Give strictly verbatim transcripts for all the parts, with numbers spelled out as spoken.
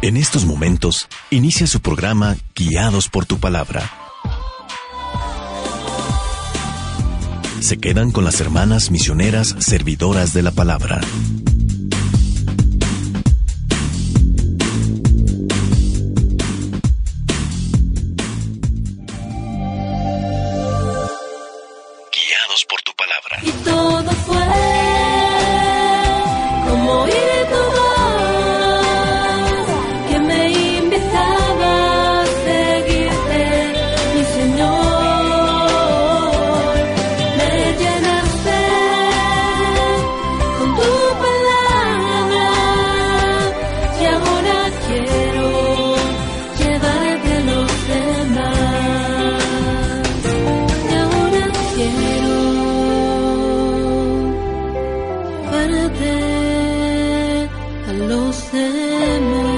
En estos momentos, inicia su programa Guiados por tu Palabra. Se quedan con las hermanas misioneras servidoras de la palabra. Guiados por tu Palabra. Y todo fue como oír tu voz, que me invitaba a seguirte, mi Señor. Me llenaste con tu palabra y ahora quiero llevarte a los demás. Y ahora quiero llevarte a los demás.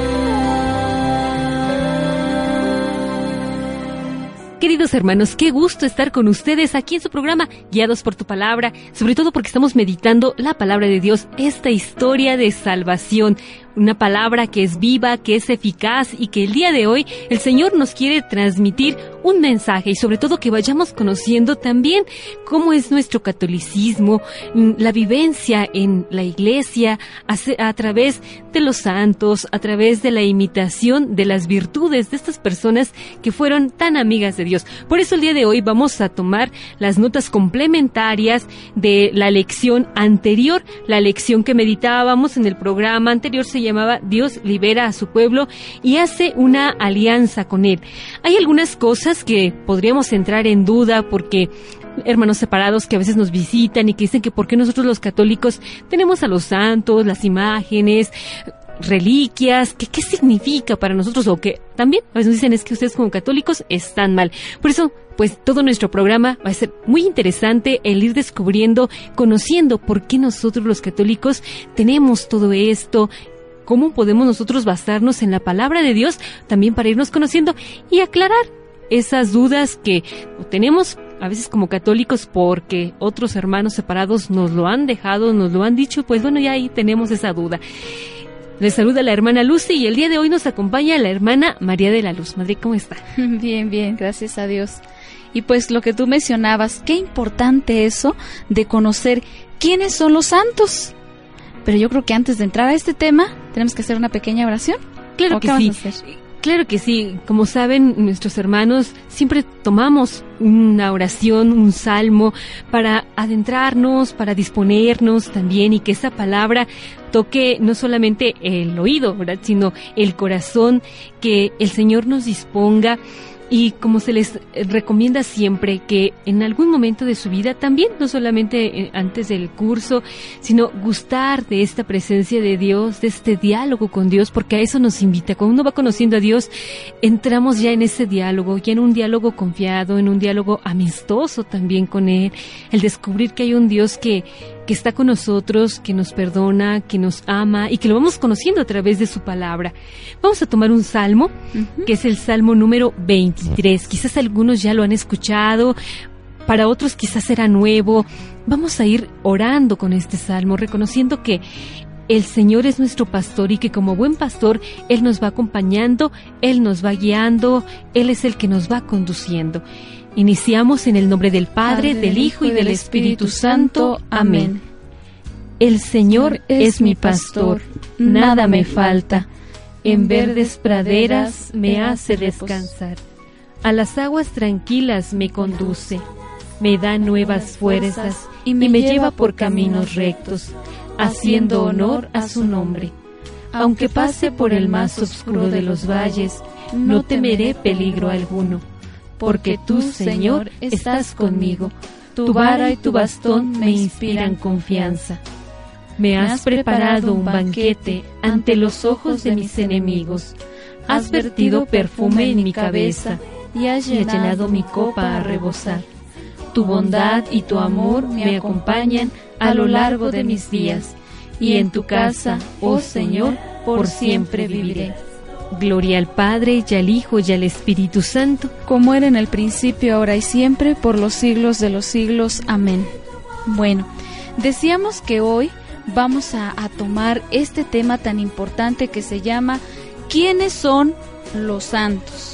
Queridos hermanos, qué gusto estar con ustedes aquí en su programa Guiados por tu Palabra, sobre todo porque estamos meditando la palabra de Dios, esta historia de salvación, una palabra que es viva, que es eficaz y que el día de hoy el Señor nos quiere transmitir un mensaje y sobre todo que vayamos conociendo también cómo es nuestro catolicismo, la vivencia en la iglesia a, a través de los santos, a través de la imitación de las virtudes de estas personas que fueron tan amigas de Dios. Por eso el día de hoy vamos a tomar las notas complementarias de la lección anterior, la lección que meditábamos en el programa anterior se llamaba Dios libera a su pueblo y hace una alianza con él. Hay algunas cosas que podríamos entrar en duda porque hermanos separados que a veces nos visitan y que dicen que por qué nosotros los católicos tenemos a los santos, las imágenes, reliquias, que qué significa para nosotros, o que también a veces nos dicen es que ustedes como católicos están mal. Por eso, pues todo nuestro programa va a ser muy interesante el ir descubriendo, conociendo por qué nosotros los católicos tenemos todo esto, cómo podemos nosotros basarnos en la palabra de Dios también para irnos conociendo y aclarar esas dudas que tenemos a veces como católicos porque otros hermanos separados nos lo han dejado, nos lo han dicho, pues bueno, ya ahí tenemos esa duda. Les saluda la hermana Lucy y el día de hoy nos acompaña la hermana María de la Luz. Madre, ¿cómo está? Bien, bien, gracias a Dios. Y pues lo que tú mencionabas, qué importante eso de conocer quiénes son los santos. Pero yo creo que antes de entrar a este tema, tenemos que hacer una pequeña oración. Claro que sí. Claro que sí. Como saben, nuestros hermanos, siempre tomamos una oración, un salmo, para adentrarnos, para disponernos también, y que esa palabra toque no solamente el oído, ¿verdad?, sino el corazón, que el Señor nos disponga. Y como se les recomienda siempre, que en algún momento de su vida, también no solamente antes del curso, sino gustar de esta presencia de Dios, de este diálogo con Dios, porque a eso nos invita. Cuando uno va conociendo a Dios, entramos ya en ese diálogo, ya en un diálogo confiado, en un diálogo amistoso también con Él, el descubrir que hay un Dios que que está con nosotros, que nos perdona, que nos ama y que lo vamos conociendo a través de su palabra. Vamos a tomar un salmo, uh-huh. que es el salmo número veintitrés. Quizás algunos ya lo han escuchado, para otros quizás será nuevo. Vamos a ir orando con este salmo, reconociendo que el Señor es nuestro pastor y que como buen pastor Él nos va acompañando, Él nos va guiando, Él es el que nos va conduciendo. Iniciamos en el nombre del Padre, Padre del Hijo y del Espíritu Santo. Amén. El Señor es mi pastor, nada me falta. En verdes praderas me hace descansar. A las aguas tranquilas me conduce. Me da nuevas fuerzas y me lleva por caminos rectos, haciendo honor a su nombre. Aunque pase por el más oscuro de los valles, no temeré peligro alguno. Porque tú, Señor, estás conmigo, tu vara y tu bastón me inspiran confianza. Me has preparado un banquete ante los ojos de mis enemigos, has vertido perfume en mi cabeza y has llenado mi copa a rebosar. Tu bondad y tu amor me acompañan a lo largo de mis días, y en tu casa, oh Señor, por siempre viviré. Gloria al Padre, y al Hijo, y al Espíritu Santo, como era en el principio, ahora y siempre, por los siglos de los siglos. Amén. Bueno, decíamos que hoy vamos a, a tomar este tema tan importante que se llama ¿quiénes son los santos?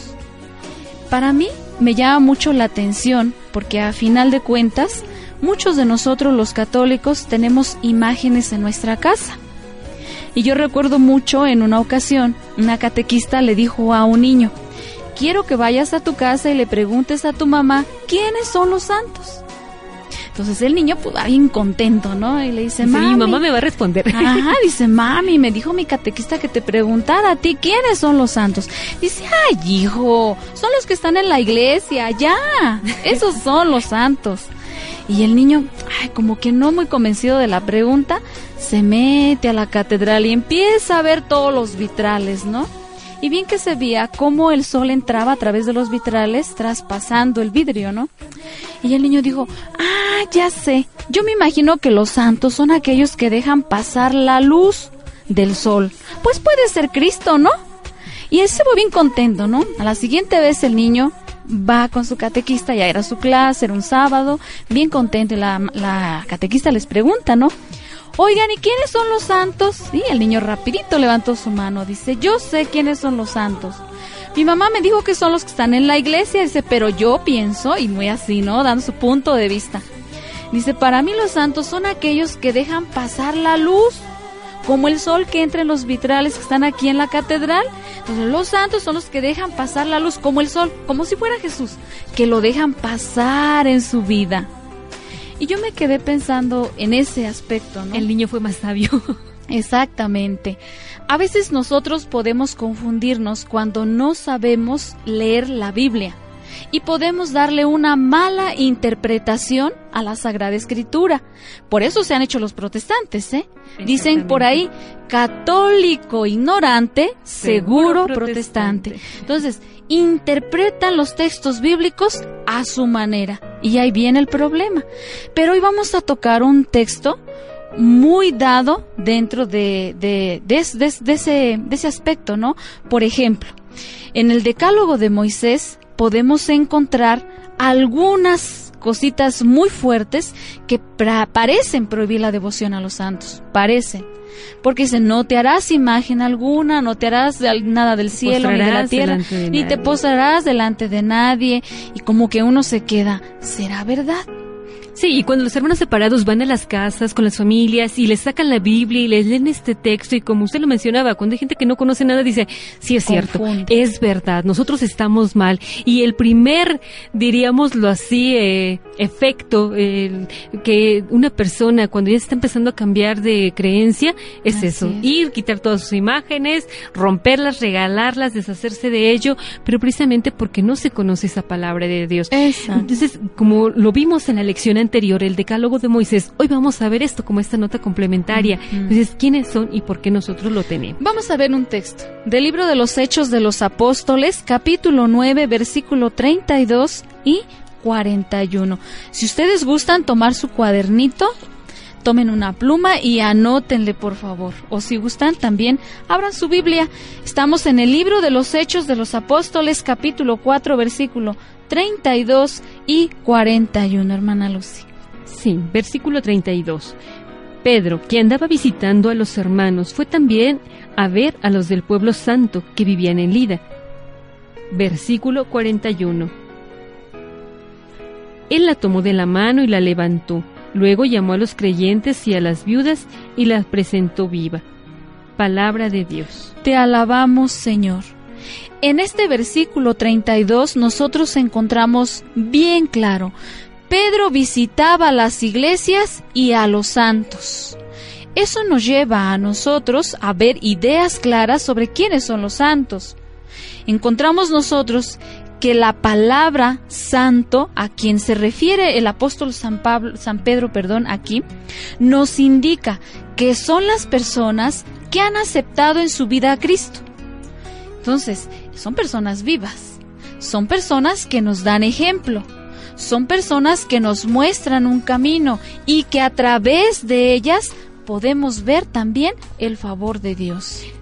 Para mí me llama mucho la atención porque a final de cuentas, muchos de nosotros los católicos tenemos imágenes en nuestra casa. Y yo recuerdo mucho en una ocasión, una catequista le dijo a un niño: quiero que vayas a tu casa y le preguntes a tu mamá ¿quiénes son los santos? Entonces el niño pues va bien contento, ¿no? Y le dice, Sí, mami, mi mamá me va a responder. Ajá, dice, mami, me dijo mi catequista que te preguntara a ti quiénes son los santos. Dice, ay, hijo, son los que están en la iglesia, ya, esos son los santos. Y el niño, ay, como que no muy convencido de la pregunta, se mete a la catedral y empieza a ver todos los vitrales, ¿no? Y bien que se veía cómo el sol entraba a través de los vitrales, traspasando el vidrio, ¿no? Y el niño dijo, ah, ya sé, yo me imagino que los santos son aquellos que dejan pasar la luz del sol. Pues puede ser Cristo, ¿no? Y él se fue bien contento, ¿no? A la siguiente vez el niño va con su catequista, ya era su clase, era un sábado, bien contento, y la, la catequista les pregunta, ¿no? Oigan, ¿y quiénes son los santos? Y el niño rapidito levantó su mano, dice, yo sé quiénes son los santos. Mi mamá me dijo que son los que están en la iglesia, dice, pero yo pienso, y muy así, ¿no? Dando su punto de vista. Dice, para mí los santos son aquellos que dejan pasar la luz, como el sol que entra en los vitrales que están aquí en la catedral. Entonces los santos son los que dejan pasar la luz, como el sol, como si fuera Jesús, que lo dejan pasar en su vida. Y yo me quedé pensando en ese aspecto, ¿no? El niño fue más sabio. Exactamente. A veces nosotros podemos confundirnos cuando no sabemos leer la Biblia y podemos darle una mala interpretación a la Sagrada Escritura. Por eso se han hecho los protestantes, ¿eh? Dicen por ahí, católico ignorante, seguro, seguro protestante. protestante. Entonces, interpretan los textos bíblicos a su manera. Y ahí viene el problema. Pero hoy vamos a tocar un texto muy dado dentro de, de, de, de, de, ese, de ese aspecto, ¿no? Por ejemplo, en el Decálogo de Moisés podemos encontrar algunas cositas muy fuertes que pra- parecen prohibir la devoción a los santos, parecen. Porque dice, no te harás imagen alguna, no te harás de, nada del cielo ni de la tierra, de ni nadie. Te postrarás delante de nadie. Y como que uno se queda, ¿será verdad? Sí, y cuando los hermanos separados van a las casas con las familias y les sacan la Biblia y les leen este texto, y como usted lo mencionaba, cuando hay gente que no conoce nada dice, sí es cierto, Confunde. Es verdad, nosotros estamos mal. Y el primer, diríamoslo así, eh, efecto eh, que una persona cuando ya está empezando a cambiar de creencia es así eso, es. Ir, quitar todas sus imágenes, romperlas, regalarlas, deshacerse de ello, pero precisamente porque no se conoce esa palabra de Dios. Exacto. Entonces, como lo vimos en la lección anterior, el Decálogo de Moisés, hoy vamos a ver esto como esta nota complementaria. Uh-huh. Entonces, ¿quiénes son y por qué nosotros lo tenemos? Vamos a ver un texto del libro de los Hechos de los Apóstoles, capítulo nueve, versículo treinta y dos y cuarenta y uno. Si ustedes gustan tomar su cuadernito, tomen una pluma y anótenle, por favor. O si gustan, también abran su Biblia. Estamos en el libro de los Hechos de los Apóstoles, capítulo cuatro, versículo treinta y dos y cuarenta y uno, hermana Lucy. Sí, versículo treinta y dos. Pedro, que andaba visitando a los hermanos, fue también a ver a los del pueblo santo que vivían en Lida. Versículo cuarenta y uno. Él la tomó de la mano y la levantó. Luego llamó a los creyentes y a las viudas y las presentó viva. Palabra de Dios. Te alabamos, Señor. En este versículo treinta y dos nosotros encontramos bien claro, Pedro visitaba las iglesias y a los santos. Eso nos lleva a nosotros a ver ideas claras sobre quiénes son los santos. Encontramos nosotros que la palabra santo, a quien se refiere el apóstol San Pablo, San Pedro, perdón, aquí, nos indica que son las personas que han aceptado en su vida a Cristo. Entonces, son personas vivas, son personas que nos dan ejemplo, son personas que nos muestran un camino y que a través de ellas podemos ver también el favor de Dios.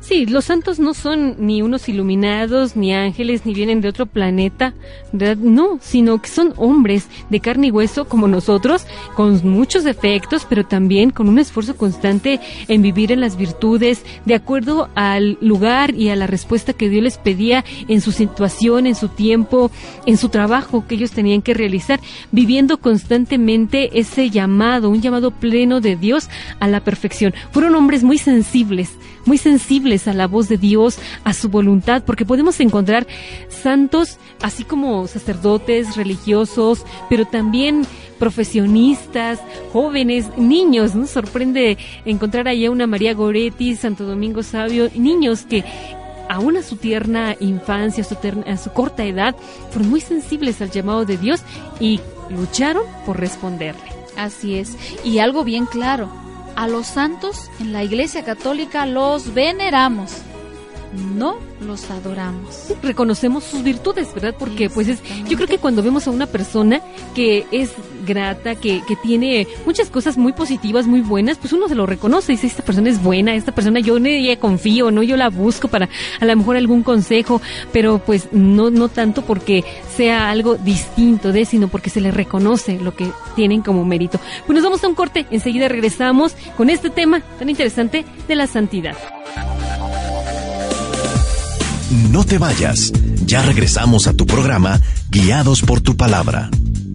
Sí, los santos no son ni unos iluminados, ni ángeles, ni vienen de otro planeta, ¿verdad? No, sino que son hombres de carne y hueso como nosotros, con muchos defectos, pero también con un esfuerzo constante en vivir en las virtudes, de acuerdo al lugar y a la respuesta que Dios les pedía en su situación, en su tiempo, en su trabajo que ellos tenían que realizar, viviendo constantemente ese llamado, un llamado pleno de Dios a la perfección. Fueron hombres muy sensibles, muy sensibles a la voz de Dios, a su voluntad, porque podemos encontrar santos, así como sacerdotes, religiosos, pero también profesionistas, jóvenes, niños. Nos sorprende encontrar allá una María Goretti, Santo Domingo Sabio, niños que aún a su tierna infancia, a su, terna, a su corta edad, fueron muy sensibles al llamado de Dios y lucharon por responderle. Así es, y algo bien claro, a los santos en la Iglesia Católica los veneramos, no los adoramos. Reconocemos sus virtudes, ¿verdad? Porque pues es, yo creo que cuando vemos a una persona que es grata, que, que tiene muchas cosas muy positivas, muy buenas, pues uno se lo reconoce y dice, esta persona es buena, esta persona yo en ella confío, ¿no? Yo la busco para a lo mejor algún consejo, pero pues no, no tanto porque sea algo distinto de, sino porque se le reconoce lo que tienen como mérito. Pues nos vamos a un corte, enseguida regresamos con este tema tan interesante de la santidad. No te vayas, ya regresamos a tu programa Guiados por tu Palabra.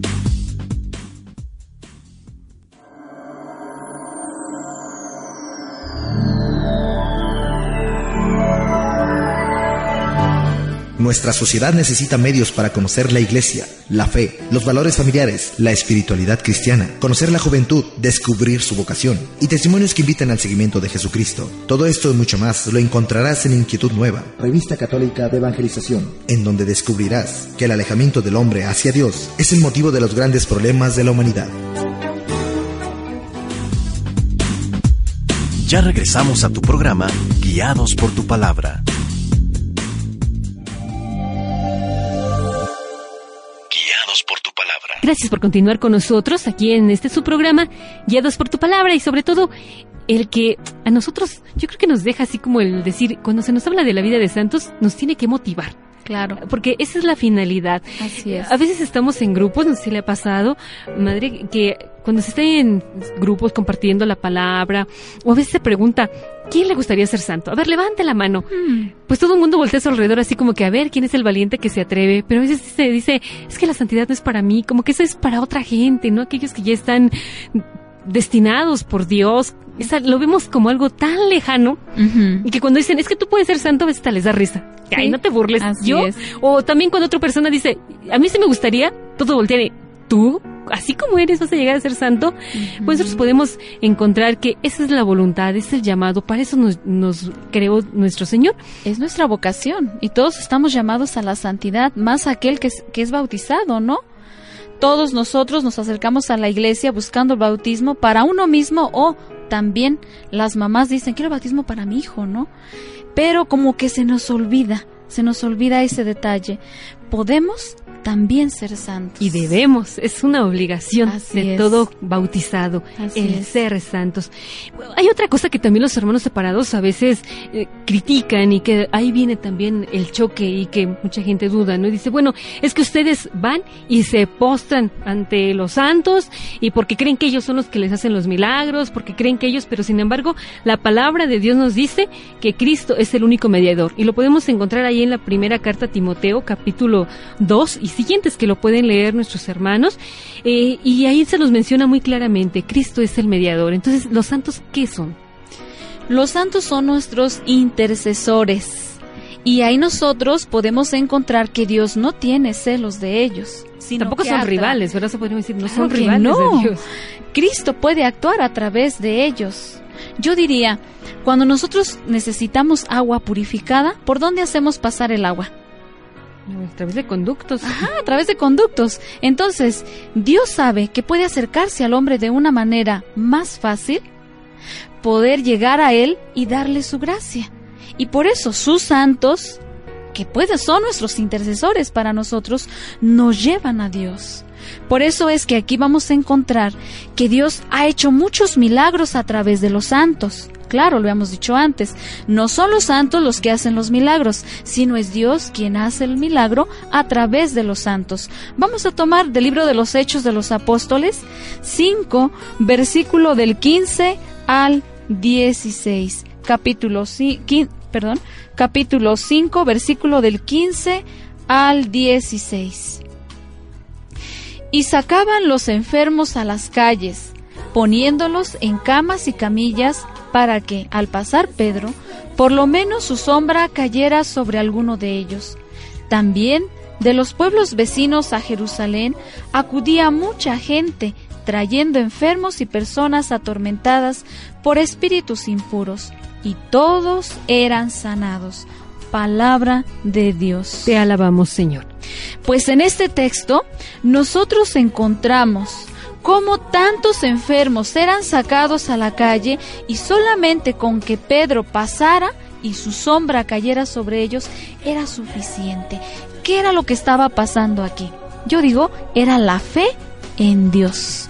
Nuestra sociedad necesita medios para conocer la Iglesia, la fe, los valores familiares, la espiritualidad cristiana, conocer la juventud, descubrir su vocación y testimonios que invitan al seguimiento de Jesucristo. Todo esto y mucho más lo encontrarás en Inquietud Nueva, revista católica de evangelización, en donde descubrirás que el alejamiento del hombre hacia Dios es el motivo de los grandes problemas de la humanidad. Ya regresamos a tu programa Guiados por tu Palabra. Por tu palabra. Gracias por continuar con nosotros aquí en este su programa, Guiados por tu Palabra, y sobre todo el que a nosotros, yo creo que nos deja así como el decir, cuando se nos habla de la vida de santos, nos tiene que motivar. Claro. Porque esa es la finalidad. Así es. A veces estamos en grupos, no sé si le ha pasado, madre, que cuando se está en grupos compartiendo la palabra, o a veces se pregunta, ¿quién le gustaría ser santo? A ver, levante la mano. Hmm. Pues todo el mundo voltea a su alrededor así como que a ver quién es el valiente que se atreve, pero a veces se dice, es que la santidad no es para mí, como que eso es para otra gente, ¿no? Aquellos que ya están destinados por Dios. Esa, lo vemos como algo tan lejano, uh-huh. y que cuando dicen, es que tú puedes ser santo, a veces te les da risa. Sí. Ay, no te burles. Así yo es. O también cuando otra persona dice, a mí sí me gustaría, todo voltean y, ¿tú? Así como eres, vas a llegar a ser santo. Uh-huh. Pues nosotros podemos encontrar que esa es la voluntad, ese es el llamado, para eso nos, nos creó nuestro Señor. Es nuestra vocación, y todos estamos llamados a la santidad, más aquel que es, que es bautizado, ¿no? Todos nosotros nos acercamos a la iglesia buscando el bautismo para uno mismo, o también las mamás dicen, quiero el bautismo para mi hijo, ¿no? Pero como que se nos olvida, se nos olvida ese detalle. Podemos también ser santos. Y debemos, es una obligación Así de es. todo bautizado, Así el es. ser santos. Hay otra cosa que también los hermanos separados a veces eh, critican, y que ahí viene también el choque y que mucha gente duda, ¿no? Y dice, bueno, es que ustedes van y se postran ante los santos y porque creen que ellos son los que les hacen los milagros, porque creen que ellos, pero sin embargo, la palabra de Dios nos dice que Cristo es el único mediador, y lo podemos encontrar ahí en la primera carta a Timoteo, capítulo dos y siguientes, que lo pueden leer nuestros hermanos, eh, y ahí se nos menciona muy claramente, Cristo es el mediador. Entonces, ¿los santos qué son? Los santos son nuestros intercesores, y ahí nosotros podemos encontrar que Dios no tiene celos de ellos. Sino Tampoco que son atra- rivales, ¿verdad? Eso podríamos decir, no Claro son que rivales no. de Dios. Cristo puede actuar a través de ellos. Yo diría, cuando nosotros necesitamos agua purificada, ¿por dónde hacemos pasar el agua? A través de conductos. Ajá, a través de conductos. Entonces, Dios sabe que puede acercarse al hombre de una manera más fácil, poder llegar a él y darle su gracia. Y por eso sus santos, que pueden son nuestros intercesores para nosotros, nos llevan a Dios. Por eso es que aquí vamos a encontrar que Dios ha hecho muchos milagros a través de los santos. claro, lo habíamos dicho antes. No son los santos los que hacen los milagros, sino es Dios quien hace el milagro a través de los santos. Vamos a tomar del libro de los Hechos de los Apóstoles cinco, versículo del quince al dieciséis. Capítulo, quince, perdón, capítulo cinco, versículo del quince al dieciséis. Y sacaban los enfermos a las calles, poniéndolos en camas y camillas, para que, al pasar Pedro, por lo menos su sombra cayera sobre alguno de ellos. También de los pueblos vecinos a Jerusalén acudía mucha gente, trayendo enfermos y personas atormentadas por espíritus impuros, y todos eran sanados. Palabra de Dios. Te alabamos, Señor. Pues en este texto nosotros encontramos cómo tantos enfermos eran sacados a la calle, y solamente con que Pedro pasara y su sombra cayera sobre ellos era suficiente. ¿Qué era lo que estaba pasando aquí? Yo digo, era la fe en Dios.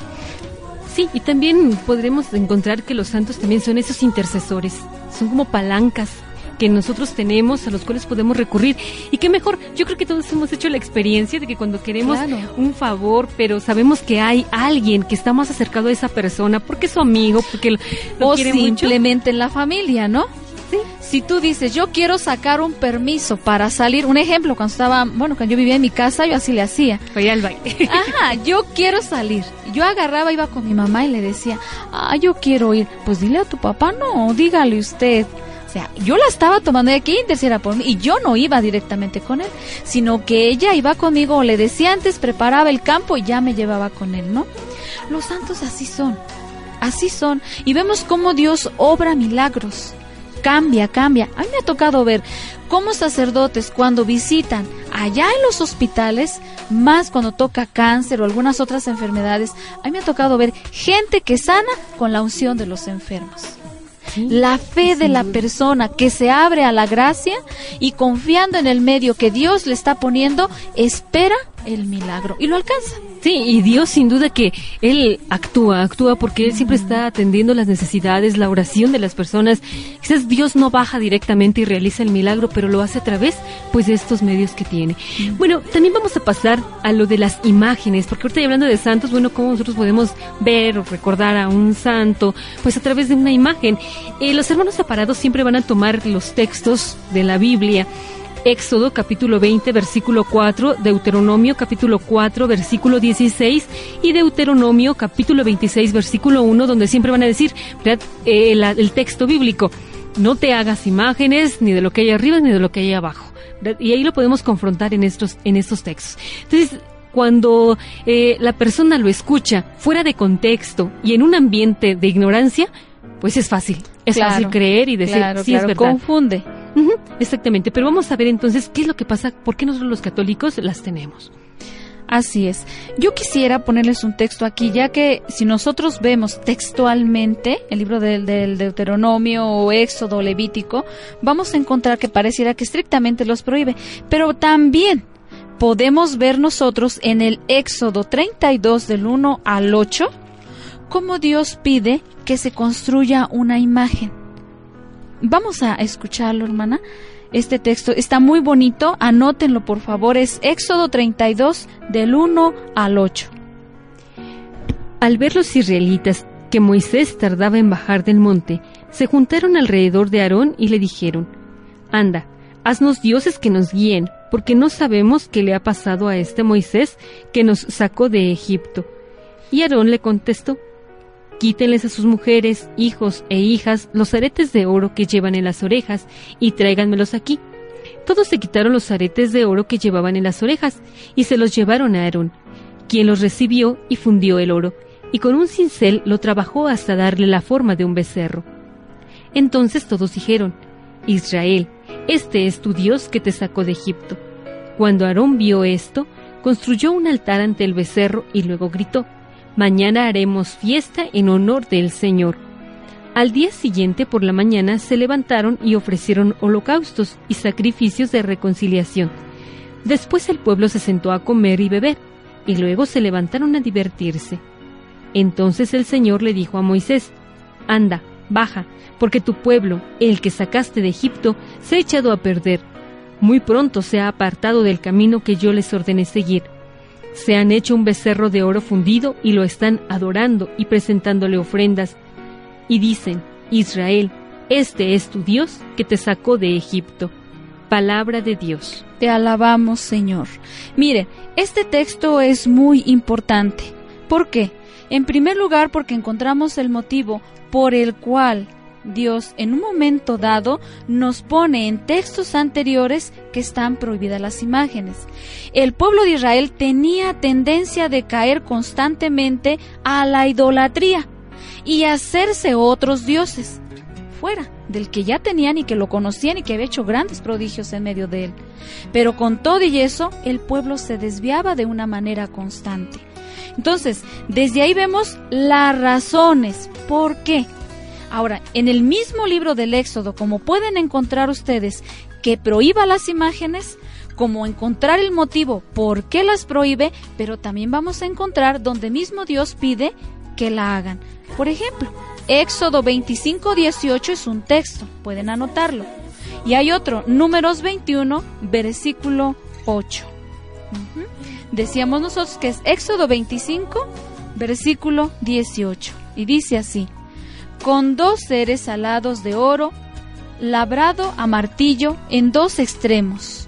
Sí, y también podremos encontrar que los santos también son esos intercesores, son como palancas que nosotros tenemos, a los cuales podemos recurrir. Y qué mejor, yo creo que todos hemos hecho la experiencia de que cuando queremos Claro. un favor, pero sabemos que hay alguien que está más acercado a esa persona, porque es su amigo, porque lo, lo O quiere mucho. simplemente en la familia, ¿no? Sí. Si tú dices, yo quiero sacar un permiso para salir, un ejemplo, cuando estaba, bueno, cuando yo vivía en mi casa, yo así le hacía. Para ir al baile. Ajá, yo quiero salir. Yo agarraba, iba con mi mamá y le decía, ah, yo quiero ir. Pues dile a tu papá, no, dígale usted. O sea, yo la estaba tomando de aquí, intercediera por mí, y yo no iba directamente con él, sino que ella iba conmigo, o le decía antes, preparaba el campo y ya me llevaba con él, ¿no? Los santos así son, así son, y vemos cómo Dios obra milagros, cambia, cambia. A mí me ha tocado ver cómo sacerdotes, cuando visitan allá en los hospitales, más cuando toca cáncer o algunas otras enfermedades, a mí me ha tocado ver gente que sana con la unción de los enfermos. Sí, La fe de la persona que se abre a la gracia y confiando en el medio que Dios le está poniendo, espera el milagro y lo alcanza. Sí, y Dios sin duda que Él actúa, actúa porque Él siempre está atendiendo las necesidades, la oración de las personas. Quizás Dios no baja directamente y realiza el milagro, pero lo hace a través, pues, de estos medios que tiene. Mm. Bueno, también vamos a pasar a lo de las imágenes, porque ahorita hablando de santos, bueno, cómo nosotros podemos ver o recordar a un santo, pues a través de una imagen. Eh, los hermanos separados siempre van a tomar los textos de la Biblia. Éxodo capítulo veinte versículo cuatro, Deuteronomio capítulo cuatro versículo dieciséis y Deuteronomio capítulo veintiséis versículo uno, donde siempre van a decir, ¿verdad? Eh, el, el texto bíblico, no te hagas imágenes ni de lo que hay arriba ni de lo que hay abajo, ¿verdad? Y ahí lo podemos confrontar en estos, en estos textos. Entonces, cuando eh, la persona lo escucha fuera de contexto y en un ambiente de ignorancia, pues es fácil, es Claro, fácil creer y decir, claro, sí, claro, es verdad. confunde. Uh-huh, exactamente, pero vamos a ver entonces qué es lo que pasa, por qué nosotros los católicos las tenemos. Así es. Yo quisiera ponerles un texto aquí, ya que si nosotros vemos textualmente el libro del, del Deuteronomio o Éxodo o Levítico, vamos a encontrar que pareciera que estrictamente los prohíbe, pero también podemos ver nosotros en el Éxodo treinta y dos del uno al ocho, cómo Dios pide que se construya una imagen. Vamos a escucharlo, hermana. Este texto está muy bonito, anótenlo por favor, es Éxodo treinta y dos del uno al ocho. Al ver los israelitas que Moisés tardaba en bajar del monte, se juntaron alrededor de Aarón y le dijeron, anda, haznos dioses que nos guíen, porque no sabemos qué le ha pasado a este Moisés que nos sacó de Egipto. Y Aarón le contestó, quítenles a sus mujeres, hijos e hijas los aretes de oro que llevan en las orejas y tráiganmelos aquí. Todos se quitaron los aretes de oro que llevaban en las orejas y se los llevaron a Aarón, quien los recibió y fundió el oro, y con un cincel lo trabajó hasta darle la forma de un becerro. Entonces todos dijeron, Israel, este es tu Dios que te sacó de Egipto. Cuando Aarón vio esto, construyó un altar ante el becerro y luego gritó, mañana haremos fiesta en honor del Señor. Al día siguiente por la mañana se levantaron y ofrecieron holocaustos y sacrificios de reconciliación. Después el pueblo se sentó a comer y beber, y luego se levantaron a divertirse. Entonces el Señor le dijo a Moisés, anda, baja, porque tu pueblo, el que sacaste de Egipto, se ha echado a perder. Muy pronto se ha apartado del camino que yo les ordené seguir. Se han hecho un becerro de oro fundido y lo están adorando y presentándole ofrendas. Y dicen: Israel, este es tu Dios que te sacó de Egipto. Palabra de Dios. Te alabamos, Señor. Miren, este texto es muy importante. ¿Por qué? En primer lugar, porque encontramos el motivo por el cual Dios en un momento dado nos pone en textos anteriores que están prohibidas las imágenes. El pueblo de Israel tenía tendencia de caer constantemente a la idolatría y hacerse otros dioses fuera del que ya tenían y que lo conocían y que había hecho grandes prodigios en medio de él. Pero con todo y eso, el pueblo se desviaba de una manera constante. Entonces, desde ahí vemos las razones. ¿Por qué? Ahora, en el mismo libro del Éxodo, como pueden encontrar ustedes que prohíba las imágenes, como encontrar el motivo por qué las prohíbe, pero también vamos a encontrar donde mismo Dios pide que la hagan. Por ejemplo, Éxodo veinticinco dieciocho es un texto, pueden anotarlo. Y hay otro, Números veintiuno, versículo ocho. Uh-huh. Decíamos nosotros que es Éxodo veinticinco, versículo dieciocho. Y dice así: con dos seres alados de oro, labrado a martillo en dos extremos.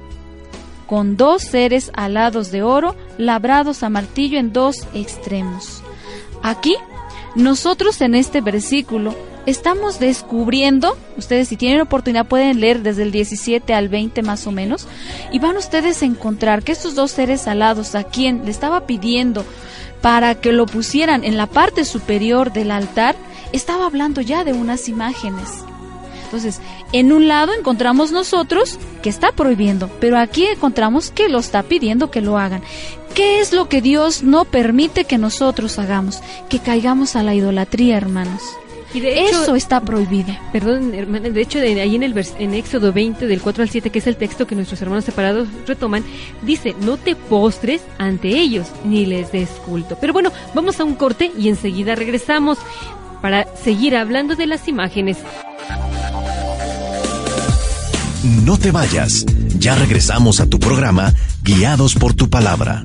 Con dos seres alados de oro, labrados a martillo en dos extremos. Aquí, nosotros en este versículo estamos descubriendo, ustedes si tienen oportunidad pueden leer desde el diecisiete al veinte más o menos, y van ustedes a encontrar que estos dos seres alados a quien le estaba pidiendo para que lo pusieran en la parte superior del altar, estaba hablando ya de unas imágenes. Entonces, en un lado encontramos nosotros que está prohibiendo, pero aquí encontramos que lo está pidiendo que lo hagan. ¿Qué es lo que Dios no permite que nosotros hagamos? Que caigamos a la idolatría, hermanos. Y de hecho, eso está prohibido. Perdón, hermana, de hecho, de ahí en el vers, en Éxodo veinte, del cuatro al siete, que es el texto que nuestros hermanos separados retoman, dice: no te postres ante ellos, ni les des culto. Pero bueno, vamos a un corte y enseguida regresamos para seguir hablando de las imágenes. No te vayas, ya regresamos a tu programa Guiados por tu Palabra.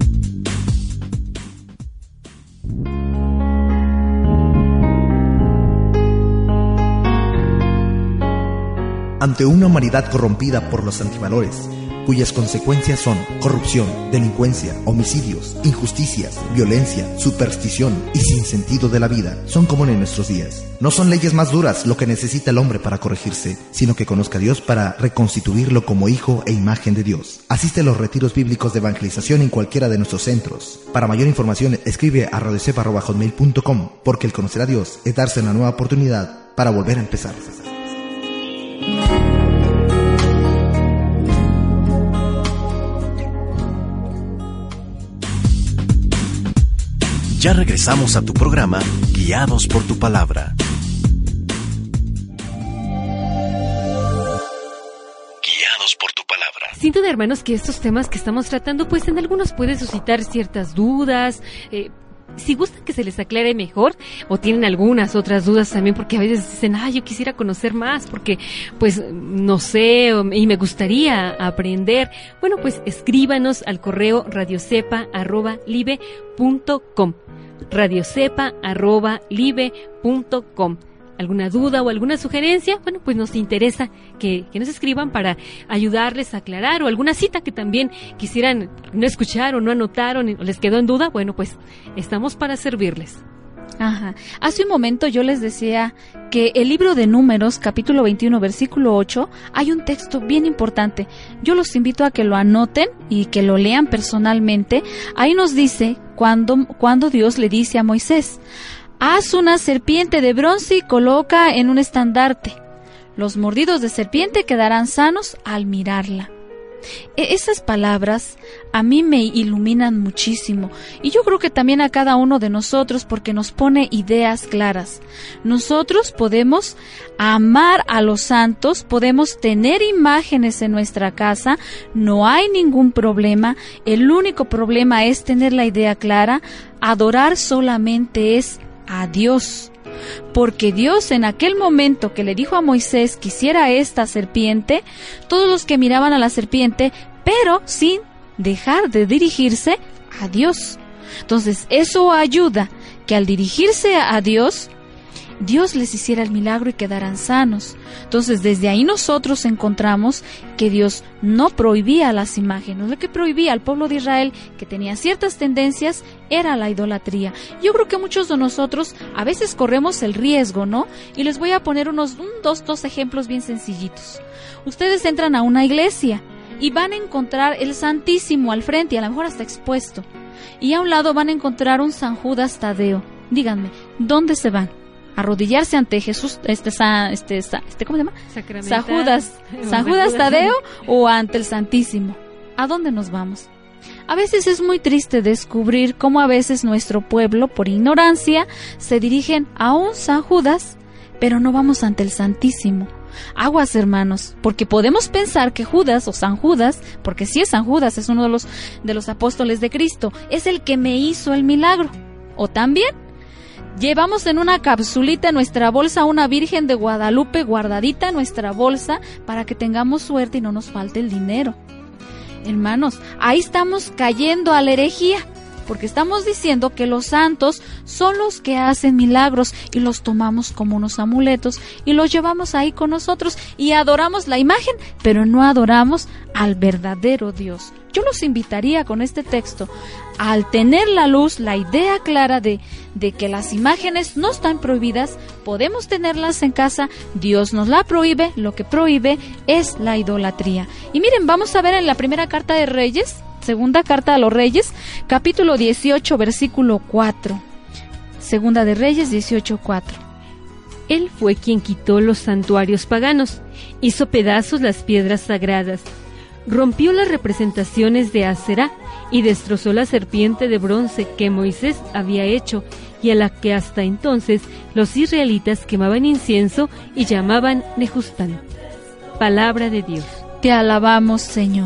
Ante una humanidad corrompida por los antivalores, cuyas consecuencias son corrupción, delincuencia, homicidios, injusticias, violencia, superstición y sinsentido de la vida, son comunes en nuestros días. No son leyes más duras lo que necesita el hombre para corregirse, sino que conozca a Dios para reconstituirlo como hijo e imagen de Dios. Asiste a los retiros bíblicos de evangelización en cualquiera de nuestros centros. Para mayor información, escribe a radiocepa arroba hotmail punto com, porque el conocer a Dios es darse una nueva oportunidad para volver a empezar. Ya regresamos a tu programa Guiados por tu Palabra. Guiados por tu Palabra. Sin duda, hermanos, que estos temas que estamos tratando, pues en algunos puede suscitar ciertas dudas. Eh, si gustan que se les aclare mejor, o tienen algunas otras dudas también, porque a veces dicen: ah, yo quisiera conocer más, porque pues no sé, y me gustaría aprender. Bueno, pues escríbanos al correo radiocepa arroba libe punto com. radiocepa arroba libe punto com. ¿Alguna duda o alguna sugerencia? Bueno, pues nos interesa que, que nos escriban para ayudarles a aclarar, o alguna cita que también quisieran no escuchar o no anotaron o les quedó en duda. Bueno, pues estamos para servirles. Ajá. Hace un momento yo les decía que el libro de Números, capítulo veintiuno, versículo ocho, hay un texto bien importante. Yo los invito a que lo anoten y que lo lean personalmente. Ahí nos dice cuando, cuando Dios le dice a Moisés: haz una serpiente de bronce y coloca en un estandarte. Los mordidos de serpiente quedarán sanos al mirarla. Esas palabras a mí me iluminan muchísimo, y yo creo que también a cada uno de nosotros, porque nos pone ideas claras. Nosotros podemos amar a los santos, podemos tener imágenes en nuestra casa, no hay ningún problema. El único problema es tener la idea clara. Adorar solamente es a Dios. porque Dios en aquel momento que le dijo a Moisés que hiciera esta serpiente, todos los que miraban a la serpiente, pero sin dejar de dirigirse a Dios. Entonces, eso ayuda que al dirigirse a Dios, Dios les hiciera el milagro y quedaran sanos. Entonces, desde ahí nosotros encontramos que Dios no prohibía las imágenes. Lo que prohibía al pueblo de Israel, que tenía ciertas tendencias, era la idolatría. Yo creo que muchos de nosotros a veces corremos el riesgo, ¿no? Y les voy a poner unos un, dos, dos ejemplos bien sencillitos. Ustedes entran a una iglesia y van a encontrar el Santísimo al frente, y a lo mejor hasta expuesto. Y a un lado van a encontrar un San Judas Tadeo. Díganme, ¿dónde se van? Arrodillarse ante Jesús, este, este, este ¿cómo se llama? San Judas, San Judas Tadeo, o ante el Santísimo. ¿A dónde nos vamos? A veces es muy triste descubrir cómo a veces nuestro pueblo, por ignorancia, se dirigen a un San Judas, pero no vamos ante el Santísimo. Aguas, hermanos, porque podemos pensar que Judas o San Judas, porque si es San Judas, es uno de los, de los apóstoles de Cristo, es el que me hizo el milagro. O también llevamos en una capsulita en nuestra bolsa una Virgen de Guadalupe guardadita en nuestra bolsa para que tengamos suerte y no nos falte el dinero. Hermanos, ahí estamos cayendo a la herejía, porque estamos diciendo que los santos son los que hacen milagros y los tomamos como unos amuletos y los llevamos ahí con nosotros y adoramos la imagen, pero no adoramos al verdadero Dios. Yo los invitaría con este texto, al tener la luz, la idea clara de, de que las imágenes no están prohibidas, podemos tenerlas en casa, Dios nos la prohíbe, lo que prohíbe es la idolatría. Y miren, vamos a ver en la primera carta de Reyes, segunda carta a los Reyes, capítulo dieciocho, versículo cuatro. Segunda de Reyes dieciocho, cuatro. Él fue quien quitó los santuarios paganos, hizo pedazos las piedras sagradas, rompió las representaciones de Aserá y destrozó la serpiente de bronce que Moisés había hecho y a la que hasta entonces los israelitas quemaban incienso y llamaban Nehustán. Palabra de Dios. Te alabamos, Señor.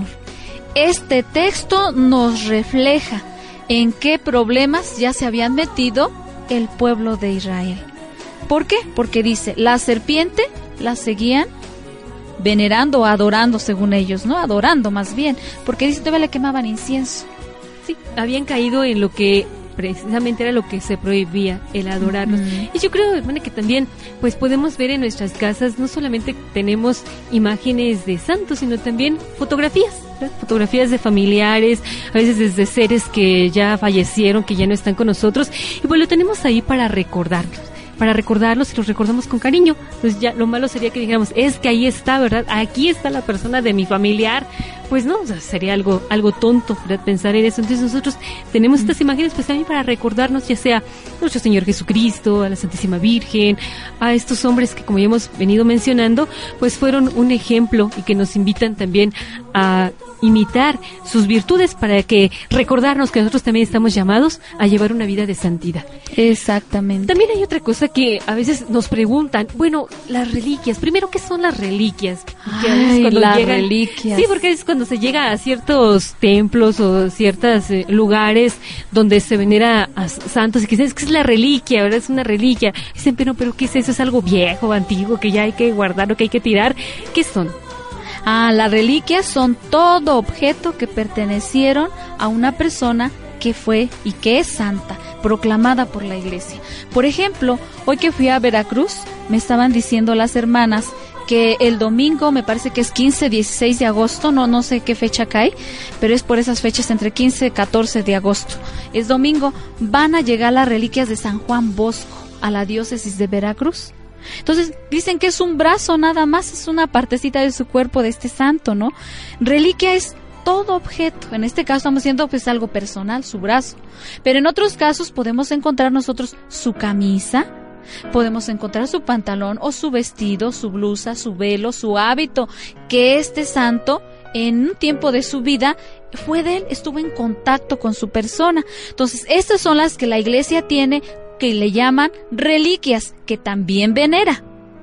Este texto nos refleja en qué problemas ya se habían metido el pueblo de Israel. ¿Por qué? Porque dice, la serpiente la seguían venerando o adorando según ellos, ¿no? Adorando más bien, porque dice, todavía le quemaban incienso. Sí, habían caído en lo que precisamente era lo que se prohibía, el adorarnos. Uh-huh. Y yo creo, hermana, que también pues podemos ver en nuestras casas, no solamente tenemos imágenes de santos, sino también fotografías, ¿verdad? Fotografías de familiares, a veces desde seres que ya fallecieron, que ya no están con nosotros, y pues lo tenemos ahí para recordarnos. para recordarlos y los recordamos con cariño. Pues ya lo malo sería que dijéramos, es que ahí está, ¿verdad? Aquí está la persona de mi familiar. Pues no, o sea, sería algo algo tonto, ¿verdad? Pensar en eso. Entonces nosotros tenemos estas imágenes pues también para recordarnos, ya sea a nuestro Señor Jesucristo, a la Santísima Virgen, a estos hombres que, como ya hemos venido mencionando, pues fueron un ejemplo y que nos invitan también a imitar sus virtudes para que recordarnos que nosotros también estamos llamados a llevar una vida de santidad. Exactamente. También hay otra cosa que a veces nos preguntan, bueno, las reliquias, primero, ¿qué son las reliquias? Porque Ay, a veces cuando las llegan, reliquias. Sí, porque es cuando se llega a ciertos templos o ciertos eh, lugares donde se venera a santos y que dicen, es que es la reliquia, ¿verdad? Es una reliquia. Dicen, pero, pero ¿qué es eso? ¿Es algo viejo, antiguo, que ya hay que guardar o que hay que tirar? ¿Qué son? Ah, las reliquias son todo objeto que pertenecieron a una persona que fue y que es santa, proclamada por la iglesia. Por ejemplo, hoy que fui a Veracruz, me estaban diciendo las hermanas que el domingo, me parece que es quince, dieciséis de agosto, no, no sé qué fecha cae, pero es por esas fechas entre quince y catorce de agosto. Es domingo, van a llegar las reliquias de San Juan Bosco a la diócesis de Veracruz. Entonces dicen que es un brazo nada más, es una partecita de su cuerpo de este santo, ¿no? Reliquia es todo objeto, en este caso estamos diciendo pues algo personal, su brazo, pero en otros casos podemos encontrar nosotros su camisa, podemos encontrar su pantalón o su vestido, su blusa, su velo, su hábito, que este santo en un tiempo de su vida fue de él, estuvo en contacto con su persona. Entonces estas son las que la iglesia tiene, que le llaman reliquias, que también venera.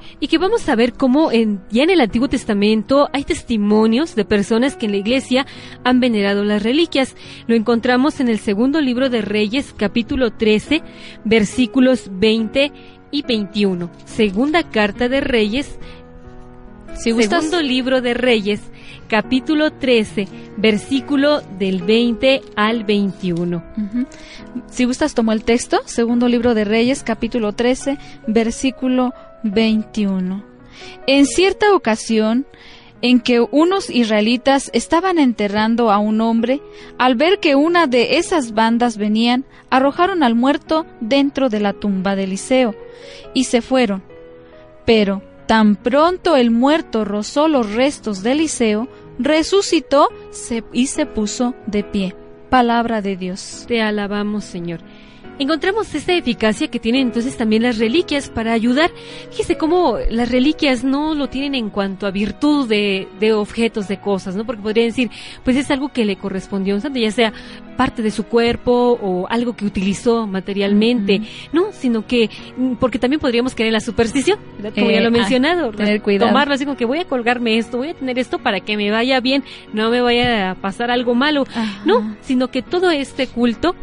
Y que vamos a ver cómo en, ya en el Antiguo Testamento hay testimonios de personas que en la iglesia han venerado las reliquias. Lo encontramos en el segundo libro de Reyes, capítulo trece, versículos veinte y veintiuno. Segunda carta de Reyes, Si gustas, segundo libro de Reyes, capítulo trece, versículo del veinte al veintiuno. Ujú. Si gustas, tomo el texto, segundo libro de Reyes, capítulo trece, versículo veintiuno. En cierta ocasión, en que unos israelitas estaban enterrando a un hombre, al ver que una de esas bandas venían, arrojaron al muerto dentro de la tumba de Eliseo, y se fueron. Pero tan pronto el muerto rozó los restos de Eliseo, resucitó se, y se puso de pie. Palabra de Dios. Te alabamos, Señor. Encontramos esta eficacia que tienen entonces también las reliquias para ayudar. Fíjese cómo las reliquias no lo tienen en cuanto a virtud de, de objetos, de cosas, ¿no? Porque podrían decir, pues es algo que le correspondió a un santo, ya sea parte de su cuerpo o algo que utilizó materialmente, uh-huh. no, sino que, porque también podríamos caer en la superstición, ¿verdad? Como eh, ya lo he mencionado, ah, tener cuidado. Tomarlo así como que voy a colgarme esto, voy a tener esto para que me vaya bien, no me vaya a pasar algo malo, uh-huh. no, sino que todo este culto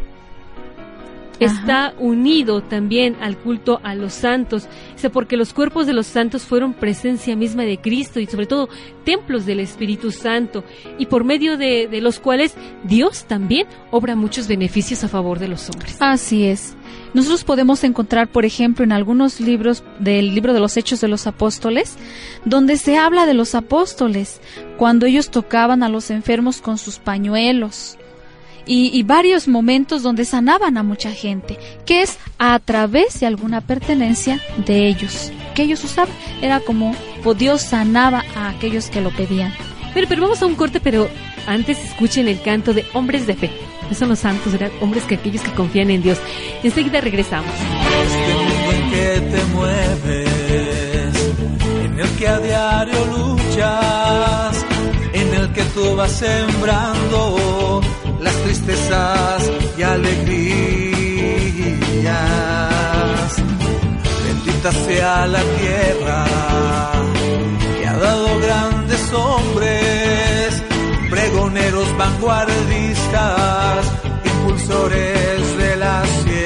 está Ajá. unido también al culto a los santos, o sea, porque los cuerpos de los santos fueron presencia misma de Cristo y sobre todo templos del Espíritu Santo, y por medio de, de los cuales Dios también obra muchos beneficios a favor de los hombres. Así es. Nosotros podemos encontrar, por ejemplo, en algunos libros del libro de los Hechos de los Apóstoles, donde se habla de los apóstoles, cuando ellos tocaban a los enfermos con sus pañuelos. Y, y varios momentos donde sanaban a mucha gente, que es a través de alguna pertenencia de ellos, que ellos usaban, era como pues Dios sanaba a aquellos que lo pedían. Pero, pero vamos a un corte, pero antes escuchen el canto de Hombres de Fe. No son los santos, eran hombres que aquellos que confían en Dios. Enseguida regresamos. Este mundo en que te mueves, en el que a diario luchas, en el que tú vas sembrando las tristezas y alegrías. Bendita sea la tierra que ha dado grandes hombres, pregoneros vanguardistas, impulsores de la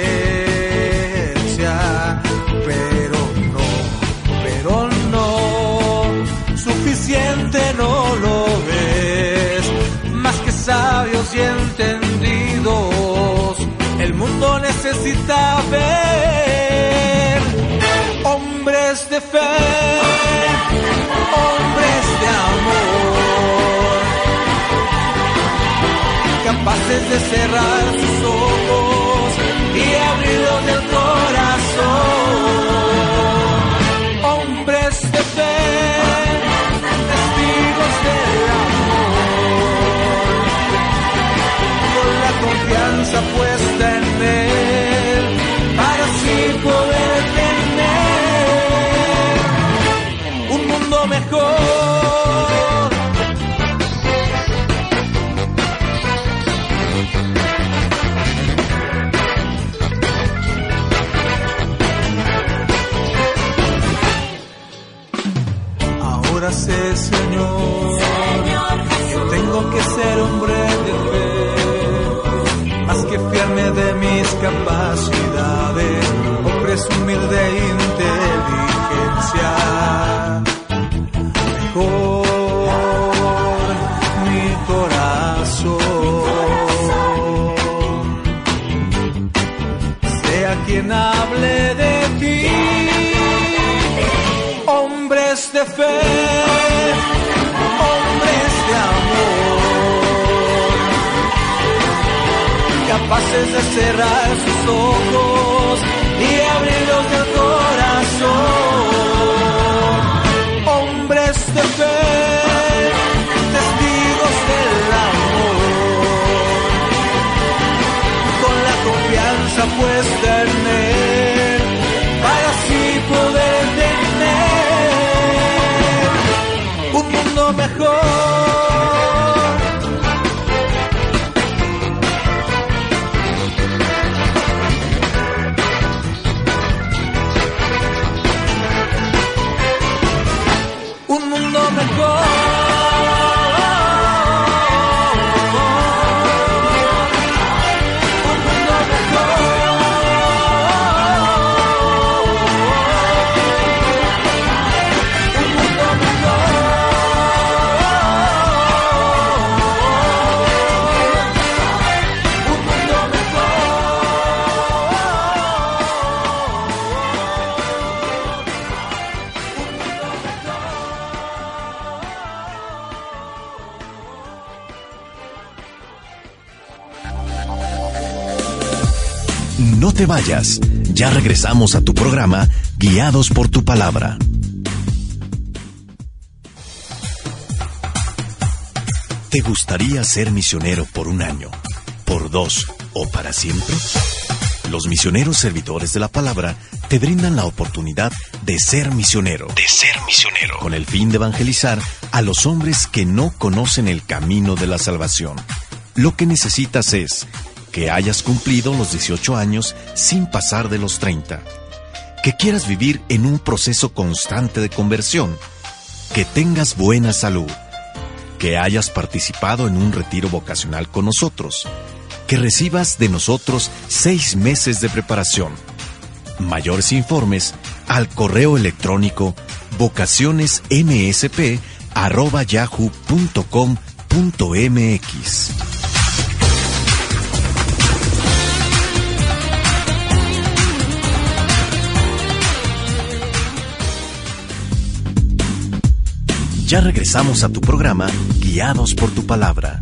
ciencia. Pero no, pero no, suficiente no lo ves, más que sabios y entendidos, el mundo necesita ver hombres de fe, hombres de amor, capaces de cerrar sus ojos y abrirlos del corazón, hombres de fe, testigos del amor, con la confianza puesta en él, para así poder tener un mundo mejor. Ahora sé, Señor, Señor que tengo que ser hombre de fe, más que fiarme de mis capacidades o presumir de inteligencia. Mejor mi corazón, sea quien hable de ti. Hombres de fe, hombres de amor, capaces de cerrar sus ojos y abrirlos del corazón. Hombres de fe, testigos del amor, con la confianza puesta en él, para así poder tener un mundo mejor. No te vayas, ya regresamos a tu programa Guiados por tu Palabra. ¿Te gustaría ser misionero por un año, por dos o para siempre? Los misioneros servidores de la palabra te brindan la oportunidad de ser misionero, de ser misionero, con el fin de evangelizar a los hombres que no conocen el camino de la salvación. Lo que necesitas es que hayas cumplido los dieciocho años sin pasar de los treinta, que quieras vivir en un proceso constante de conversión, que tengas buena salud, que hayas participado en un retiro vocacional con nosotros, que recibas de nosotros seis meses de preparación. Mayores informes al correo electrónico vocacionesmsp arroba yahoo punto com punto mx. Ya regresamos a tu programa Guiados por tu Palabra.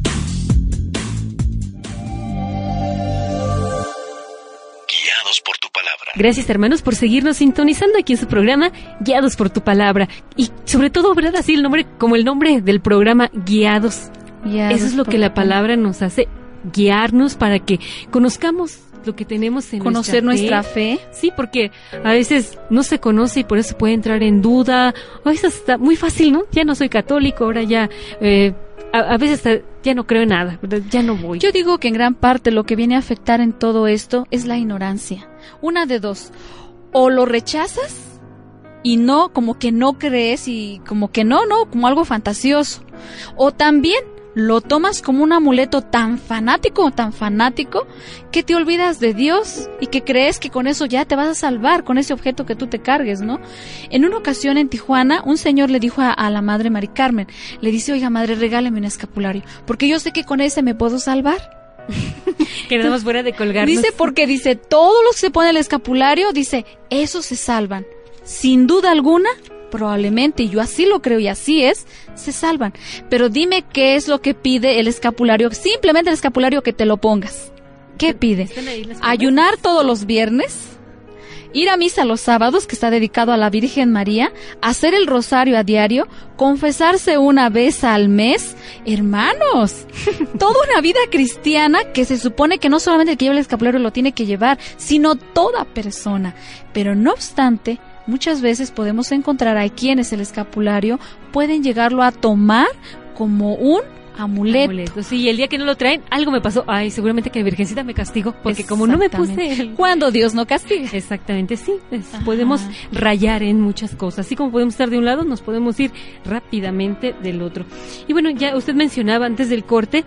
Guiados por tu Palabra. Gracias, hermanos, por seguirnos sintonizando aquí en su programa Guiados por tu Palabra. Y sobre todo, ¿verdad? Así el nombre, como el nombre del programa, Guiados. Guiados Eso es lo por que tu la palabra nos hace, guiarnos para que conozcamos lo que tenemos en Conocer nuestra fe. Sí, porque a veces no se conoce y por eso puede entrar en duda. A veces está muy fácil, ¿no? Ya no soy católico, ahora ya... Eh, a, a veces está, ya no creo en nada, ¿verdad? Ya no voy. Yo digo que en gran parte lo que viene a afectar en todo esto es la ignorancia. Una de dos. O lo rechazas y no, como que no crees y como que no, no, como algo fantasioso. O también lo tomas como un amuleto tan fanático, tan fanático, que te olvidas de Dios y que crees que con eso ya te vas a salvar, con ese objeto que tú te cargues, ¿no? En una ocasión en Tijuana, un señor le dijo a, a la madre Mari Carmen, le dice, oiga madre, regáleme un escapulario, porque yo sé que con ese me puedo salvar. Que nada más fuera de colgarnos. Dice, porque dice, todos los que se ponen el escapulario, dice, esos se salvan. Sin duda alguna, probablemente, y yo así lo creo y así es, se salvan. Pero dime qué es lo que pide el escapulario, simplemente el escapulario que te lo pongas. ¿Qué pide? Ayunar todos los viernes, ir a misa los sábados, que está dedicado a la Virgen María, hacer el rosario a diario, confesarse una vez al mes. Hermanos, toda una vida cristiana que se supone que no solamente el que lleva el escapulario lo tiene que llevar, sino toda persona. Pero no obstante, muchas veces podemos encontrar a quienes el escapulario pueden llegarlo a tomar como un amuleto. amuleto. Sí, y el día que no lo traen, algo me pasó. Ay, seguramente que la Virgencita me castigó, porque como no me puse... El... Cuando Dios no castiga. Exactamente, sí. Es, podemos rayar en muchas cosas. Así como podemos estar de un lado, nos podemos ir rápidamente del otro. Y bueno, ya usted mencionaba antes del corte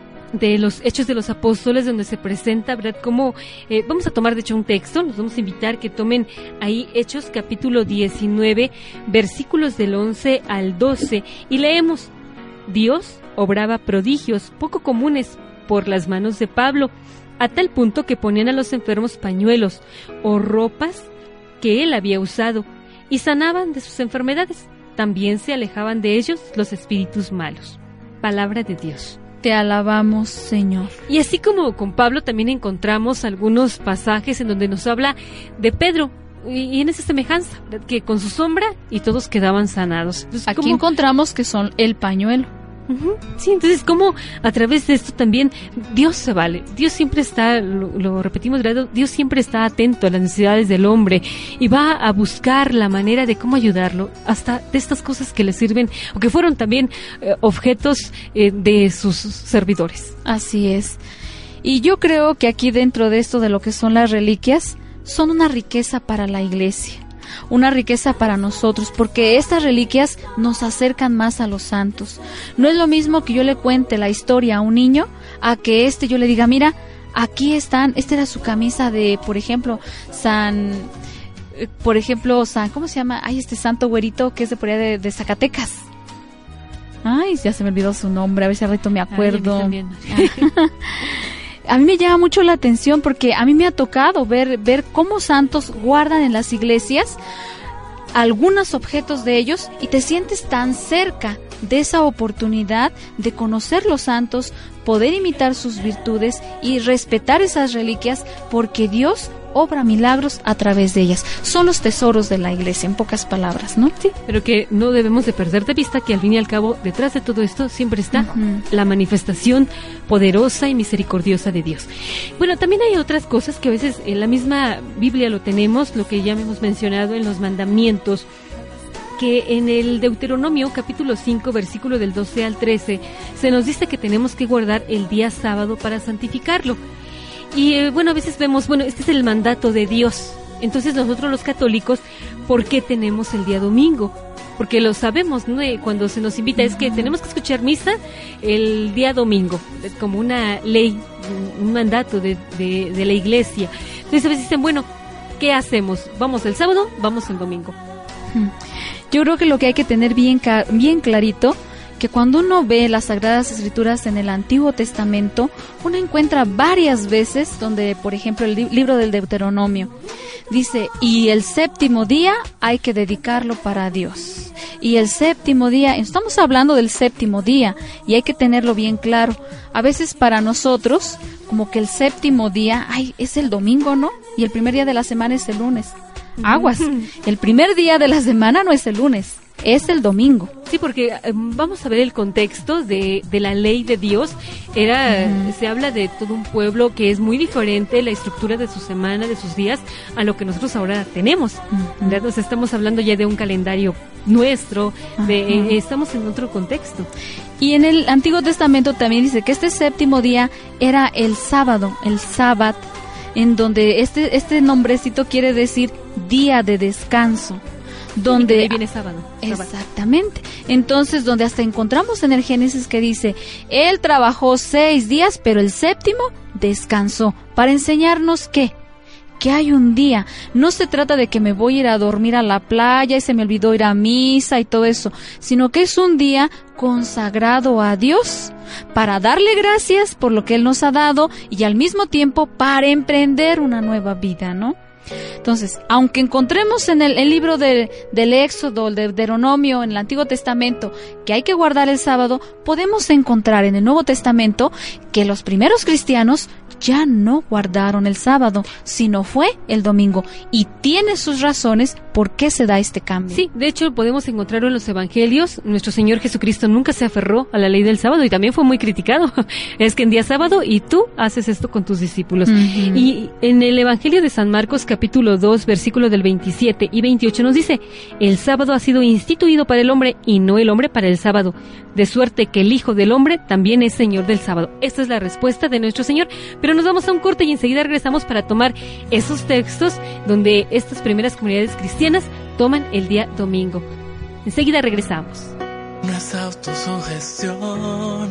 de los Hechos de los Apóstoles, donde se presenta, ¿verdad? Como, eh, vamos a tomar de hecho un texto, nos vamos a invitar que tomen ahí Hechos capítulo diecinueve, versículos del once al doce, y leemos: Dios obraba prodigios poco comunes por las manos de Pablo, a tal punto que ponían a los enfermos pañuelos o ropas que él había usado, y sanaban de sus enfermedades. También se alejaban de ellos los espíritus malos. Palabra de Dios. Te alabamos, Señor. Y así como con Pablo también encontramos algunos pasajes en donde nos habla de Pedro, y en esa semejanza, que con su sombra y todos quedaban sanados. Entonces, aquí ¿cómo? encontramos que son el pañuelo. Uh-huh. Sí, entonces como a través de esto también Dios se vale, Dios siempre está, lo, lo repetimos, Dios siempre está atento a las necesidades del hombre y va a buscar la manera de cómo ayudarlo, hasta de estas cosas que le sirven o que fueron también eh, objetos eh, de sus servidores. Así es. Y yo creo que aquí dentro de esto de lo que son las reliquias, son una riqueza para la iglesia, una riqueza para nosotros, porque estas reliquias nos acercan más a los santos. No es lo mismo que yo le cuente la historia a un niño, a que este yo le diga, mira, aquí están, esta era su camisa de, por ejemplo, San, por ejemplo, San, ¿cómo se llama? Ay, este santo güerito que es de por allá de, de Zacatecas. Ay, ya se me olvidó su nombre, a ver si al rato me acuerdo. Ay, a mí me llama mucho la atención porque a mí me ha tocado ver, ver cómo santos guardan en las iglesias algunos objetos de ellos y te sientes tan cerca de esa oportunidad de conocer los santos poder imitar sus virtudes y respetar esas reliquias, porque Dios obra milagros a través de ellas. Son los tesoros de la iglesia, en pocas palabras, ¿no? Sí, pero que no debemos de perder de vista que al fin y al cabo, detrás de todo esto siempre está uh-huh. la manifestación poderosa y misericordiosa de Dios. Bueno, también hay otras cosas que a veces en la misma Biblia lo tenemos, lo que ya hemos mencionado en los mandamientos, que en el Deuteronomio capítulo cinco, versículo del doce al trece, se nos dice que tenemos que guardar el día sábado para santificarlo. Y eh, bueno, a veces vemos, bueno, este es el mandato de Dios. Entonces nosotros los católicos, ¿por qué tenemos el día domingo? Porque lo sabemos, ¿no? Cuando se nos invita, es que tenemos que escuchar misa el día domingo, como una ley, un mandato de, de, de la iglesia. Entonces a veces dicen, bueno, ¿qué hacemos? ¿Vamos el sábado? ¿Vamos el domingo? Yo creo que lo que hay que tener bien, bien clarito, que cuando uno ve las Sagradas Escrituras en el Antiguo Testamento, uno encuentra varias veces donde, por ejemplo, el li- libro del Deuteronomio dice, y el séptimo día hay que dedicarlo para Dios. Y el séptimo día, estamos hablando del séptimo día, y hay que tenerlo bien claro. A veces para nosotros, como que el séptimo día, ay, es el domingo, ¿no? Y el primer día de la semana es el lunes. Aguas, el primer día de la semana no es el lunes, es el domingo. Sí, porque eh, vamos a ver el contexto de, de la ley de Dios. Era, uh-huh. se habla de todo un pueblo que es muy diferente la estructura de su semana, de sus días, a lo que nosotros ahora tenemos. Uh-huh. Entonces estamos hablando ya de un calendario nuestro, de, uh-huh. eh, estamos en otro contexto. Y en el Antiguo Testamento también dice que este séptimo día era el sábado, el sábado, en donde este, este nombrecito quiere decir día de descanso. Donde y ahí viene sábado. Exactamente. Entonces, donde hasta encontramos en el Génesis que dice, él trabajó seis días, pero el séptimo descansó. Para enseñarnos qué, que hay un día. No se trata de que me voy a ir a dormir a la playa y se me olvidó ir a misa y todo eso, sino que es un día consagrado a Dios para darle gracias por lo que Él nos ha dado y al mismo tiempo para emprender una nueva vida, ¿no? Entonces, aunque encontremos en el, el libro de, del Éxodo, el de Deuteronomio, en el Antiguo Testamento, que hay que guardar el sábado, podemos encontrar en el Nuevo Testamento que los primeros cristianos ya no guardaron el sábado, sino fue el domingo, y tiene sus razones por qué se da este cambio. Sí, de hecho podemos encontrarlo en los evangelios. Nuestro Señor Jesucristo nunca se aferró a la ley del sábado y también fue muy criticado. Es que en día sábado y tú haces esto con tus discípulos. Uh-huh. Y en el Evangelio de San Marcos capítulo dos, versículo del veintisiete y veintiocho nos dice, el sábado ha sido instituido para el hombre y no el hombre para el sábado, de suerte que el Hijo del Hombre también es Señor del sábado. Esta es la respuesta de nuestro Señor, pero nos vamos a un corte y enseguida regresamos para tomar esos textos donde estas primeras comunidades cristianas toman el día domingo. Enseguida regresamos. No es autosugestión,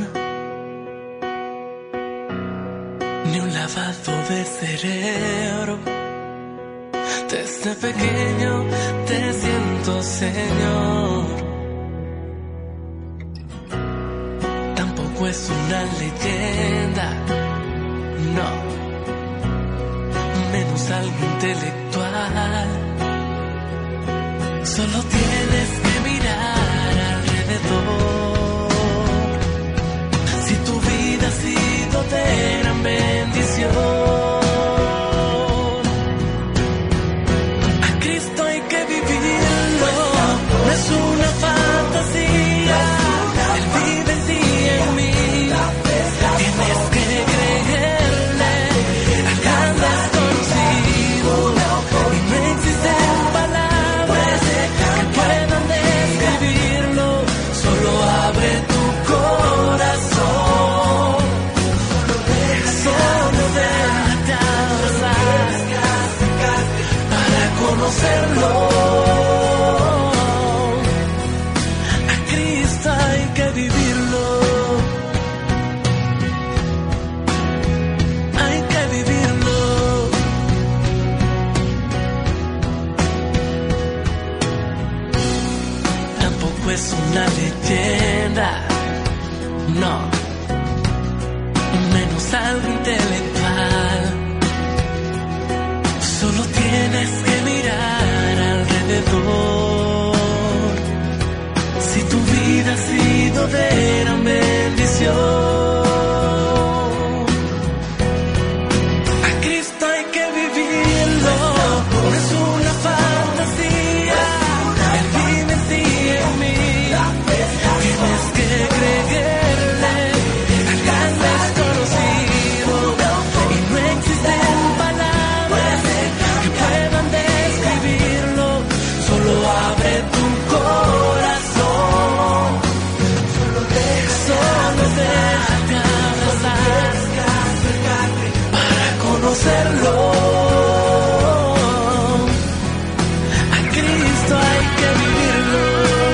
ni un lavado de cerebro. Desde pequeño te siento, Señor. Tampoco es una leyenda, no, menos algo intelectual. Solo tienes que mirar alrededor. Si tu vida ha sido de gran bendición, es una fantasía, Él vive en ti y en mí. Tienes que creerle, al gran desconocido. Y no existen palabras que puedan describirlo. Solo abre tu corazón. Solo déjate abrazar para conocerlo. Es una leyenda, no, menos algo intelectual. Solo tienes que mirar alrededor. Si tu vida ha sido de gran bendición, conocerlo. A Cristo hay que vivirlo.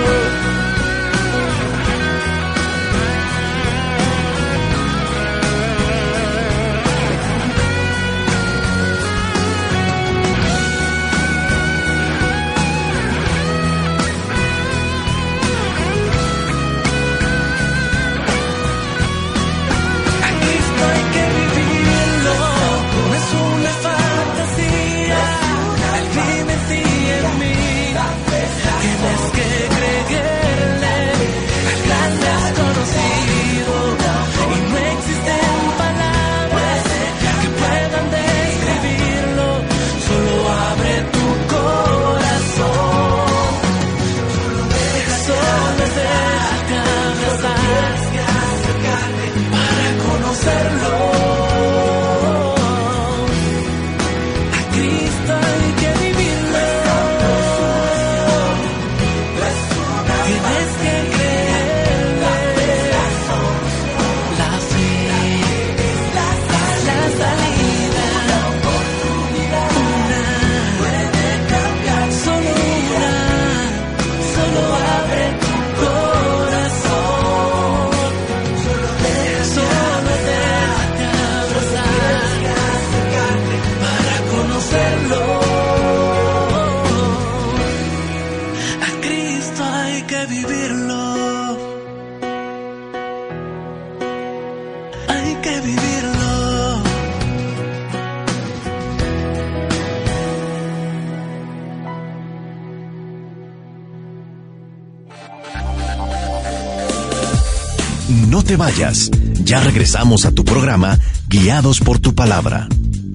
No te vayas, ya regresamos a tu programa Guiados por tu Palabra.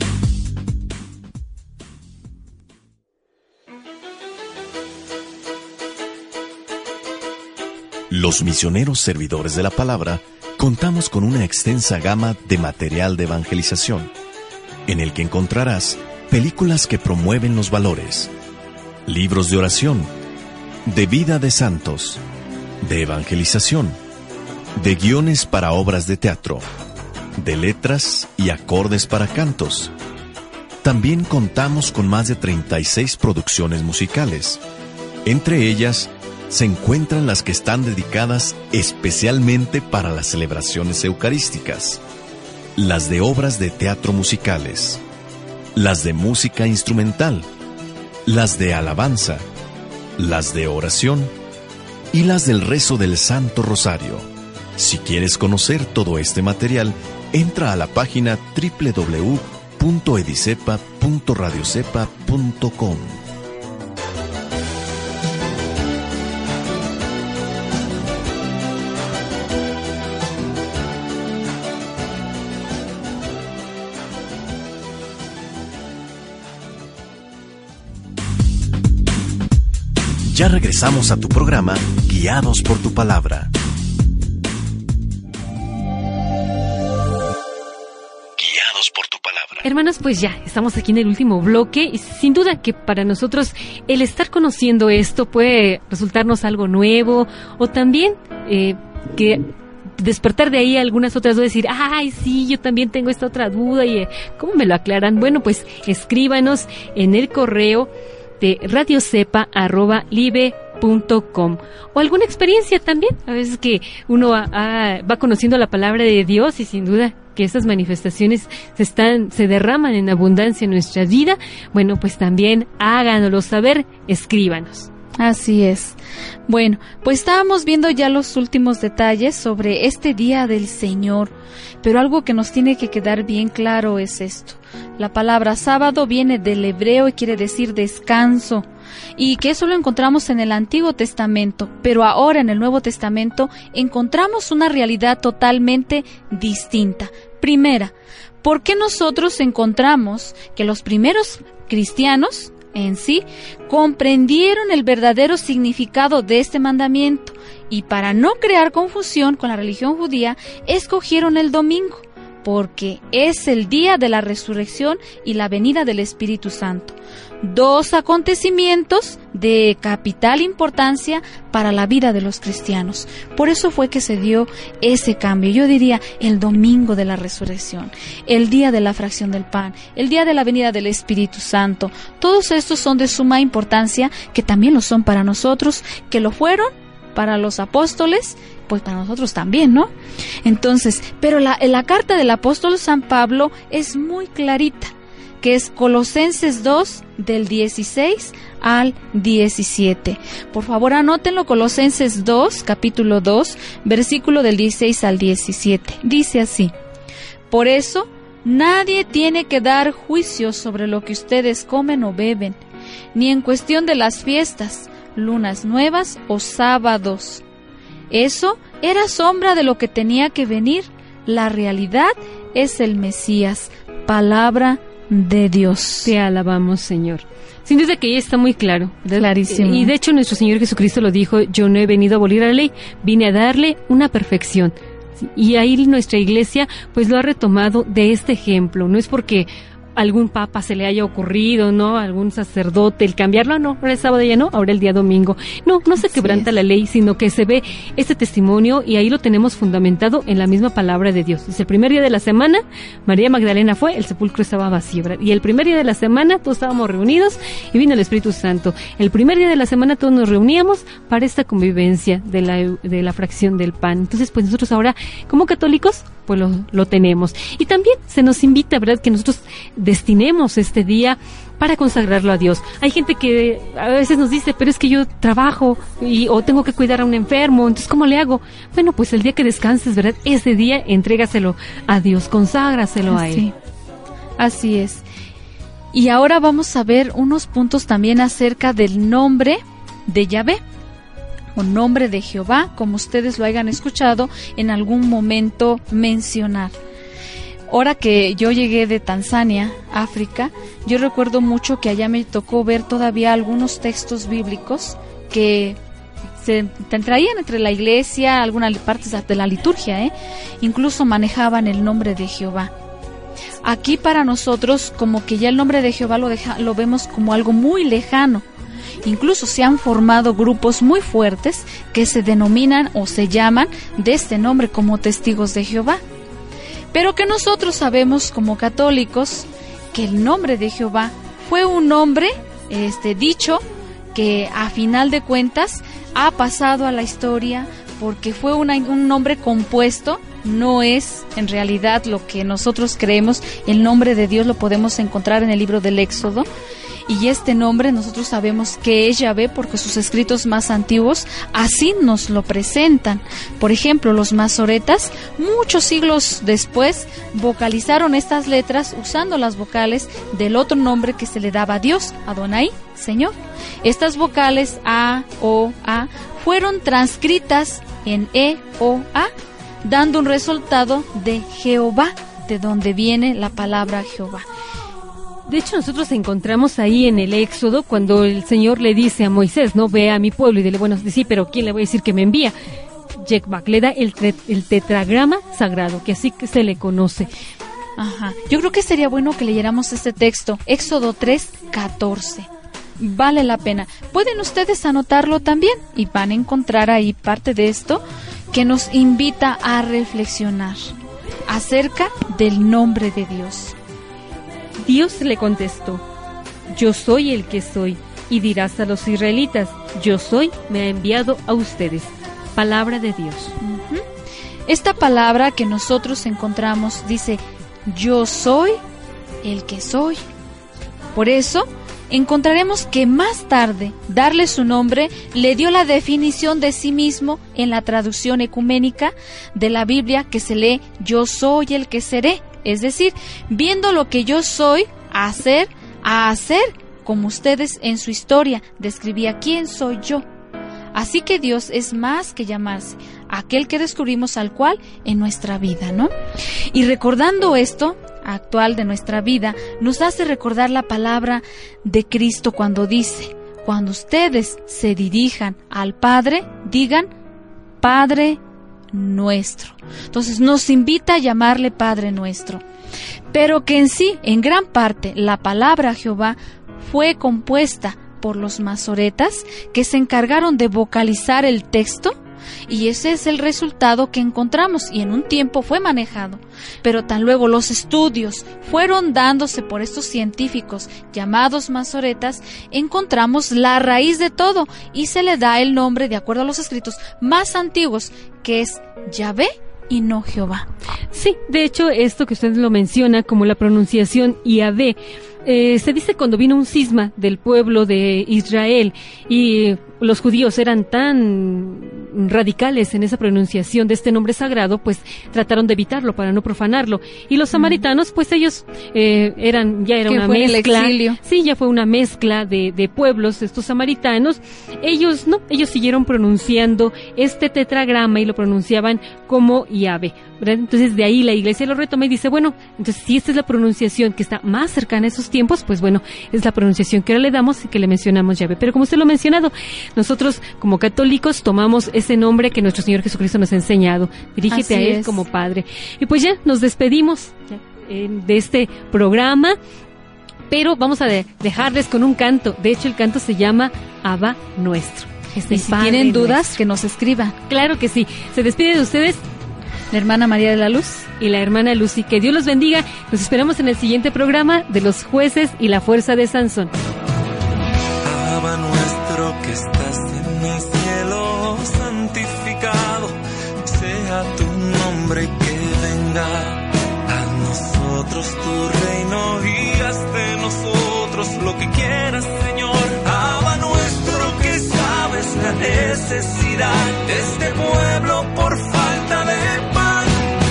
Los misioneros servidores de la palabra contamos con una extensa gama de material de evangelización, en el que encontrarás películas que promueven los valores, libros de oración, de vida de santos, de evangelización, de guiones para obras de teatro, de letras y acordes para cantos. También contamos con más de treinta y seis producciones musicales. Entre ellas se encuentran las que están dedicadas especialmente para las celebraciones eucarísticas, las de obras de teatro musicales, las de música instrumental, las de alabanza, las de oración y las del rezo del Santo Rosario. Si quieres conocer todo este material, entra a la página doble u doble u doble u punto edicepa punto radiocepa punto com. Ya regresamos a tu programa Guiados por tu Palabra. Hermanos, pues ya, estamos aquí en el último bloque y sin duda que para nosotros el estar conociendo esto puede resultarnos algo nuevo o también eh, que despertar de ahí algunas otras dudas, decir, ay, sí, yo también tengo esta otra duda y eh, ¿cómo me lo aclaran? Bueno, pues escríbanos en el correo de radiocepa arroba live punto com o alguna experiencia también, a veces que uno a, a, va conociendo la palabra de Dios y sin duda que esas manifestaciones se están, se derraman en abundancia en nuestra vida. Bueno, pues también háganoslo saber, escríbanos. Así es. Bueno, pues estábamos viendo ya los últimos detalles sobre este Día del Señor, pero algo que nos tiene que quedar bien claro es esto. La palabra sábado viene del hebreo y quiere decir descanso, y que eso lo encontramos en el Antiguo Testamento, pero ahora en el Nuevo Testamento encontramos una realidad totalmente distinta. Primera, ¿por qué nosotros encontramos que los primeros cristianos en sí comprendieron el verdadero significado de este mandamiento y para no crear confusión con la religión judía escogieron el domingo? porque es el día de la resurrección y la venida del Espíritu Santo. Dos acontecimientos de capital importancia para la vida de los cristianos. Por eso fue que se dio ese cambio. Yo diría el domingo de la resurrección, el día de la fracción del pan, el día de la venida del Espíritu Santo. Todos estos son de suma importancia, que también lo son para nosotros, que lo fueron para los apóstoles, pues para nosotros también, ¿no? Entonces, pero la, la carta del apóstol San Pablo es muy clarita, que es Colosenses dos, del dieciséis al diecisiete. Por favor, anótenlo, Colosenses dos, capítulo dos, versículo del dieciséis al diecisiete. Dice así: por eso, nadie tiene que dar juicio sobre lo que ustedes comen o beben, ni en cuestión de las fiestas, lunas nuevas o sábados. Eso era sombra de lo que tenía que venir. La realidad es el Mesías, palabra de Dios. Te alabamos, Señor. Sin duda que ya está muy claro, ¿verdad? Clarísimo. Y de hecho nuestro Señor Jesucristo lo dijo: yo no he venido a abolir la ley, vine a darle una perfección. Y ahí nuestra iglesia pues lo ha retomado de este ejemplo. No es porque algún papa se le haya ocurrido, ¿no? Algún sacerdote, el cambiarlo, no, ahora es sábado ya no, ahora el día domingo. No, no se quebranta la ley, sino que se ve este testimonio y ahí lo tenemos fundamentado en la misma palabra de Dios. Es el primer día de la semana, María Magdalena fue, el sepulcro estaba vacío, ¿verdad? Y el primer día de la semana todos estábamos reunidos y vino el Espíritu Santo. El primer día de la semana todos nos reuníamos para esta convivencia de la, de la fracción del pan. Entonces, pues nosotros ahora, como católicos, pues lo, lo tenemos. Y también se nos invita, ¿verdad?, que nosotros destinemos este día para consagrarlo a Dios. Hay gente que a veces nos dice, pero es que yo trabajo y, o tengo que cuidar a un enfermo, entonces ¿cómo le hago? Bueno, pues el día que descanses, ¿verdad?, ese día entrégaselo a Dios, conságraselo a Él. Así es. Y ahora vamos a ver unos puntos también acerca del nombre de Yahvé, o nombre de Jehová, como ustedes lo hayan escuchado en algún momento mencionar. Ahora que yo llegué de Tanzania, África, yo recuerdo mucho que allá me tocó ver todavía algunos textos bíblicos que se traían entre la iglesia, algunas partes de la liturgia, ¿eh? Incluso manejaban el nombre de Jehová. Aquí para nosotros como que ya el nombre de Jehová lo, deja, lo vemos como algo muy lejano. Incluso se han formado grupos muy fuertes que se denominan o se llaman de este nombre como testigos de Jehová. Pero que nosotros sabemos como católicos que el nombre de Jehová fue un nombre este, dicho que a final de cuentas ha pasado a la historia porque fue una, un nombre compuesto. No es en realidad lo que nosotros creemos. El nombre de Dios lo podemos encontrar en el libro del Éxodo. Y este nombre nosotros sabemos que es Yahvé porque sus escritos más antiguos así nos lo presentan. Por ejemplo, los masoretas, muchos siglos después, vocalizaron estas letras usando las vocales del otro nombre que se le daba a Dios, Adonai, Señor. Estas vocales A, O, A, fueron transcritas en E, O, A, dando un resultado de Jehová, de donde viene la palabra Jehová. De hecho, nosotros encontramos ahí en el Éxodo cuando el Señor le dice a Moisés, no, ve a mi pueblo y dile, bueno, sí, pero ¿quién le voy a decir que me envía? Yekbak le da el, tre- el tetragrama sagrado, que así que se le conoce. Ajá. Yo creo que sería bueno que leyéramos este texto, Éxodo tres, catorce. Vale la pena. Pueden ustedes anotarlo también y van a encontrar ahí parte de esto que nos invita a reflexionar acerca del nombre de Dios. Dios le contestó, yo soy el que soy, y dirás a los israelitas, yo soy, me ha enviado a ustedes. Palabra de Dios. Uh-huh. Esta palabra que nosotros encontramos dice, yo soy el que soy. Por eso, encontraremos que más tarde, darle su nombre, le dio la definición de sí mismo en la traducción ecuménica de la Biblia que se lee, yo soy el que seré. Es decir, viendo lo que yo soy, a hacer, a hacer, como ustedes en su historia describía quién soy yo. Así que Dios es más que llamarse aquel que descubrimos al cual en nuestra vida, ¿no? Y recordando esto actual de nuestra vida, nos hace recordar la palabra de Cristo cuando dice, cuando ustedes se dirijan al Padre, digan, Padre nuestro. Entonces nos invita a llamarle Padre nuestro. Pero que en sí, en gran parte, la palabra Jehová fue compuesta por los masoretas que se encargaron de vocalizar el texto, y ese es el resultado que encontramos, y en un tiempo fue manejado. Pero tan luego los estudios fueron dándose por estos científicos llamados masoretas, encontramos la raíz de todo y se le da el nombre de acuerdo a los escritos más antiguos, que es Yahvé y no Jehová. Sí, de hecho, esto que usted lo menciona como la pronunciación Yahvé, eh, se dice cuando vino un cisma del pueblo de Israel y los judíos eran tan radicales en esa pronunciación de este nombre sagrado, pues trataron de evitarlo para no profanarlo. Y los samaritanos, pues ellos eh, eran, ya era que una fue mezcla. El exilio. Sí, ya fue una mezcla de, de pueblos, estos samaritanos. Ellos no, ellos siguieron pronunciando este tetragrama y lo pronunciaban como Yahvé, ¿verdad? Entonces de ahí la iglesia lo retoma y dice, bueno, entonces si esta es la pronunciación que está más cercana a esos tiempos, pues bueno, es la pronunciación que ahora le damos y que le mencionamos Yahvé. Pero como usted lo ha mencionado, nosotros como católicos tomamos ese nombre que nuestro Señor Jesucristo nos ha enseñado. Dirígete Así a Él es. como Padre. Y pues ya nos despedimos ya, eh, de este programa, pero vamos a de- dejarles con un canto. De hecho, el canto se llama Abba Nuestro. Es Y el si Padre tienen dudas, nuestro. que nos escriban. Claro que sí. Se despide de ustedes La hermana María de la Luz. y la hermana Lucy. Que Dios los bendiga. Nos esperamos en el siguiente programa de Los Jueces y la Fuerza de Sansón. Abba nuestro que estás en el cielo, santificado sea tu nombre, que venga a nosotros tu reino y haz de nosotros lo que quieras, Señor. Abba nuestro que sabes la necesidad de este pueblo por falta de pan,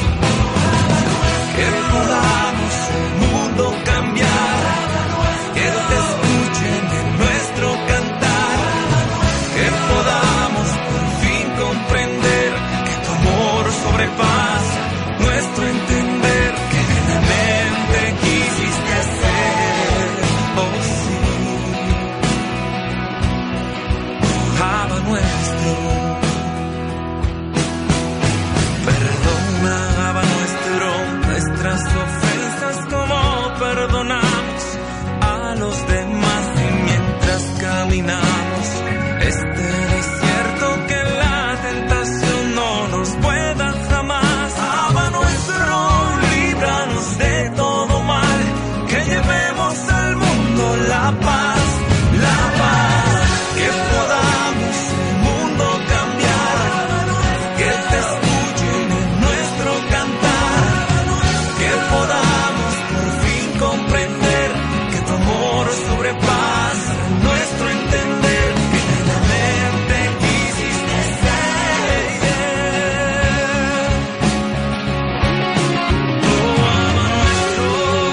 que podamos el mundo cambiar, que te escuchen en nuestro cantar, que podamos por fin comprender que tu amor sobrepasa nuestro entender, que realmente quisiste hacer, oh sí, Abba nuestro. Perdona, Abba nuestro, nuestras ofensas como perdonamos a los demás, y mientras caminamos este desierto, que la tentación no nos pueda jamás. Abba nuestro, líbranos de todo mal, que llevemos al mundo la paz, la paz, que podamos el mundo cambiar, que te escuchen en nuestro cantar, que podamos por fin comprender que tu amor sobrepasa nuestro entender, que realmente quisiste ser. Oh, Abba nuestro.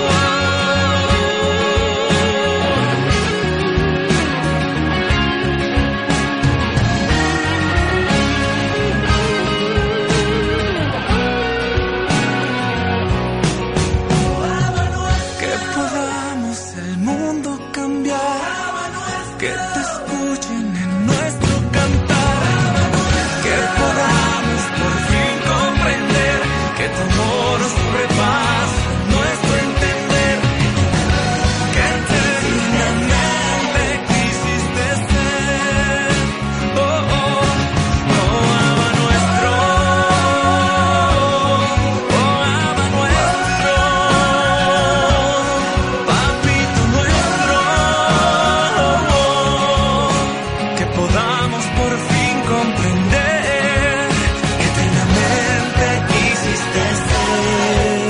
Que podamos el mundo cambiar, que te escuchen en nuestro cantar, que podamos por fin comprender que tu amor sobrepasa nuestro entender, que eternamente quisiste ser. Oh, oh, oh, Abba nuestro, oh, Abba nuestro, Papito nuestro, que podamos por fin comprender que eternamente quisiste ser.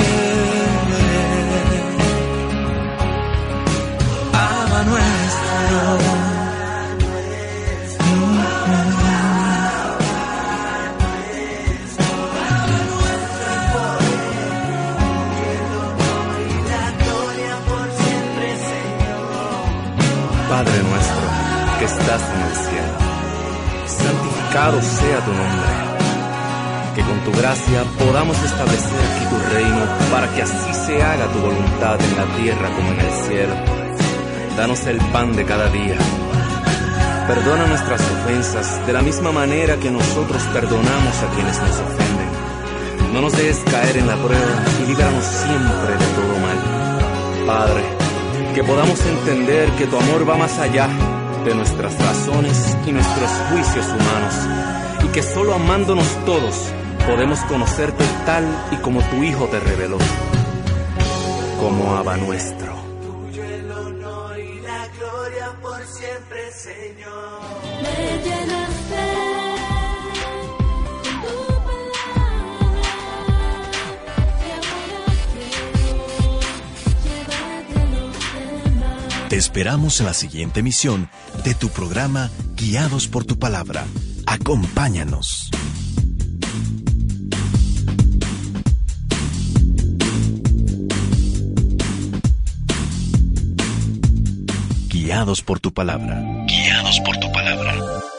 Abba nuestro. Padre nuestro que estás en el cielo, santificado sea tu nombre. Que con tu gracia podamos establecer aquí tu reino, para que así se haga tu voluntad en la tierra como en el cielo. Danos el pan de cada día. Perdona nuestras ofensas de la misma manera que nosotros perdonamos a quienes nos ofenden. No nos dejes caer en la prueba y líbranos siempre de todo mal. Padre, que podamos entender que tu amor va más allá de nuestras razones y nuestros juicios humanos, y que solo amándonos todos podemos conocerte tal y como tu Hijo te reveló, como Abba nuestro. Tuyo el honor y la gloria por siempre, Señor. Me llenaste con tu palabra y ahora quiero llevarte a los demás. Te esperamos en la siguiente emisión de tu programa Guiados por tu Palabra. Acompáñanos. Guiados por tu Palabra. Guiados por tu Palabra.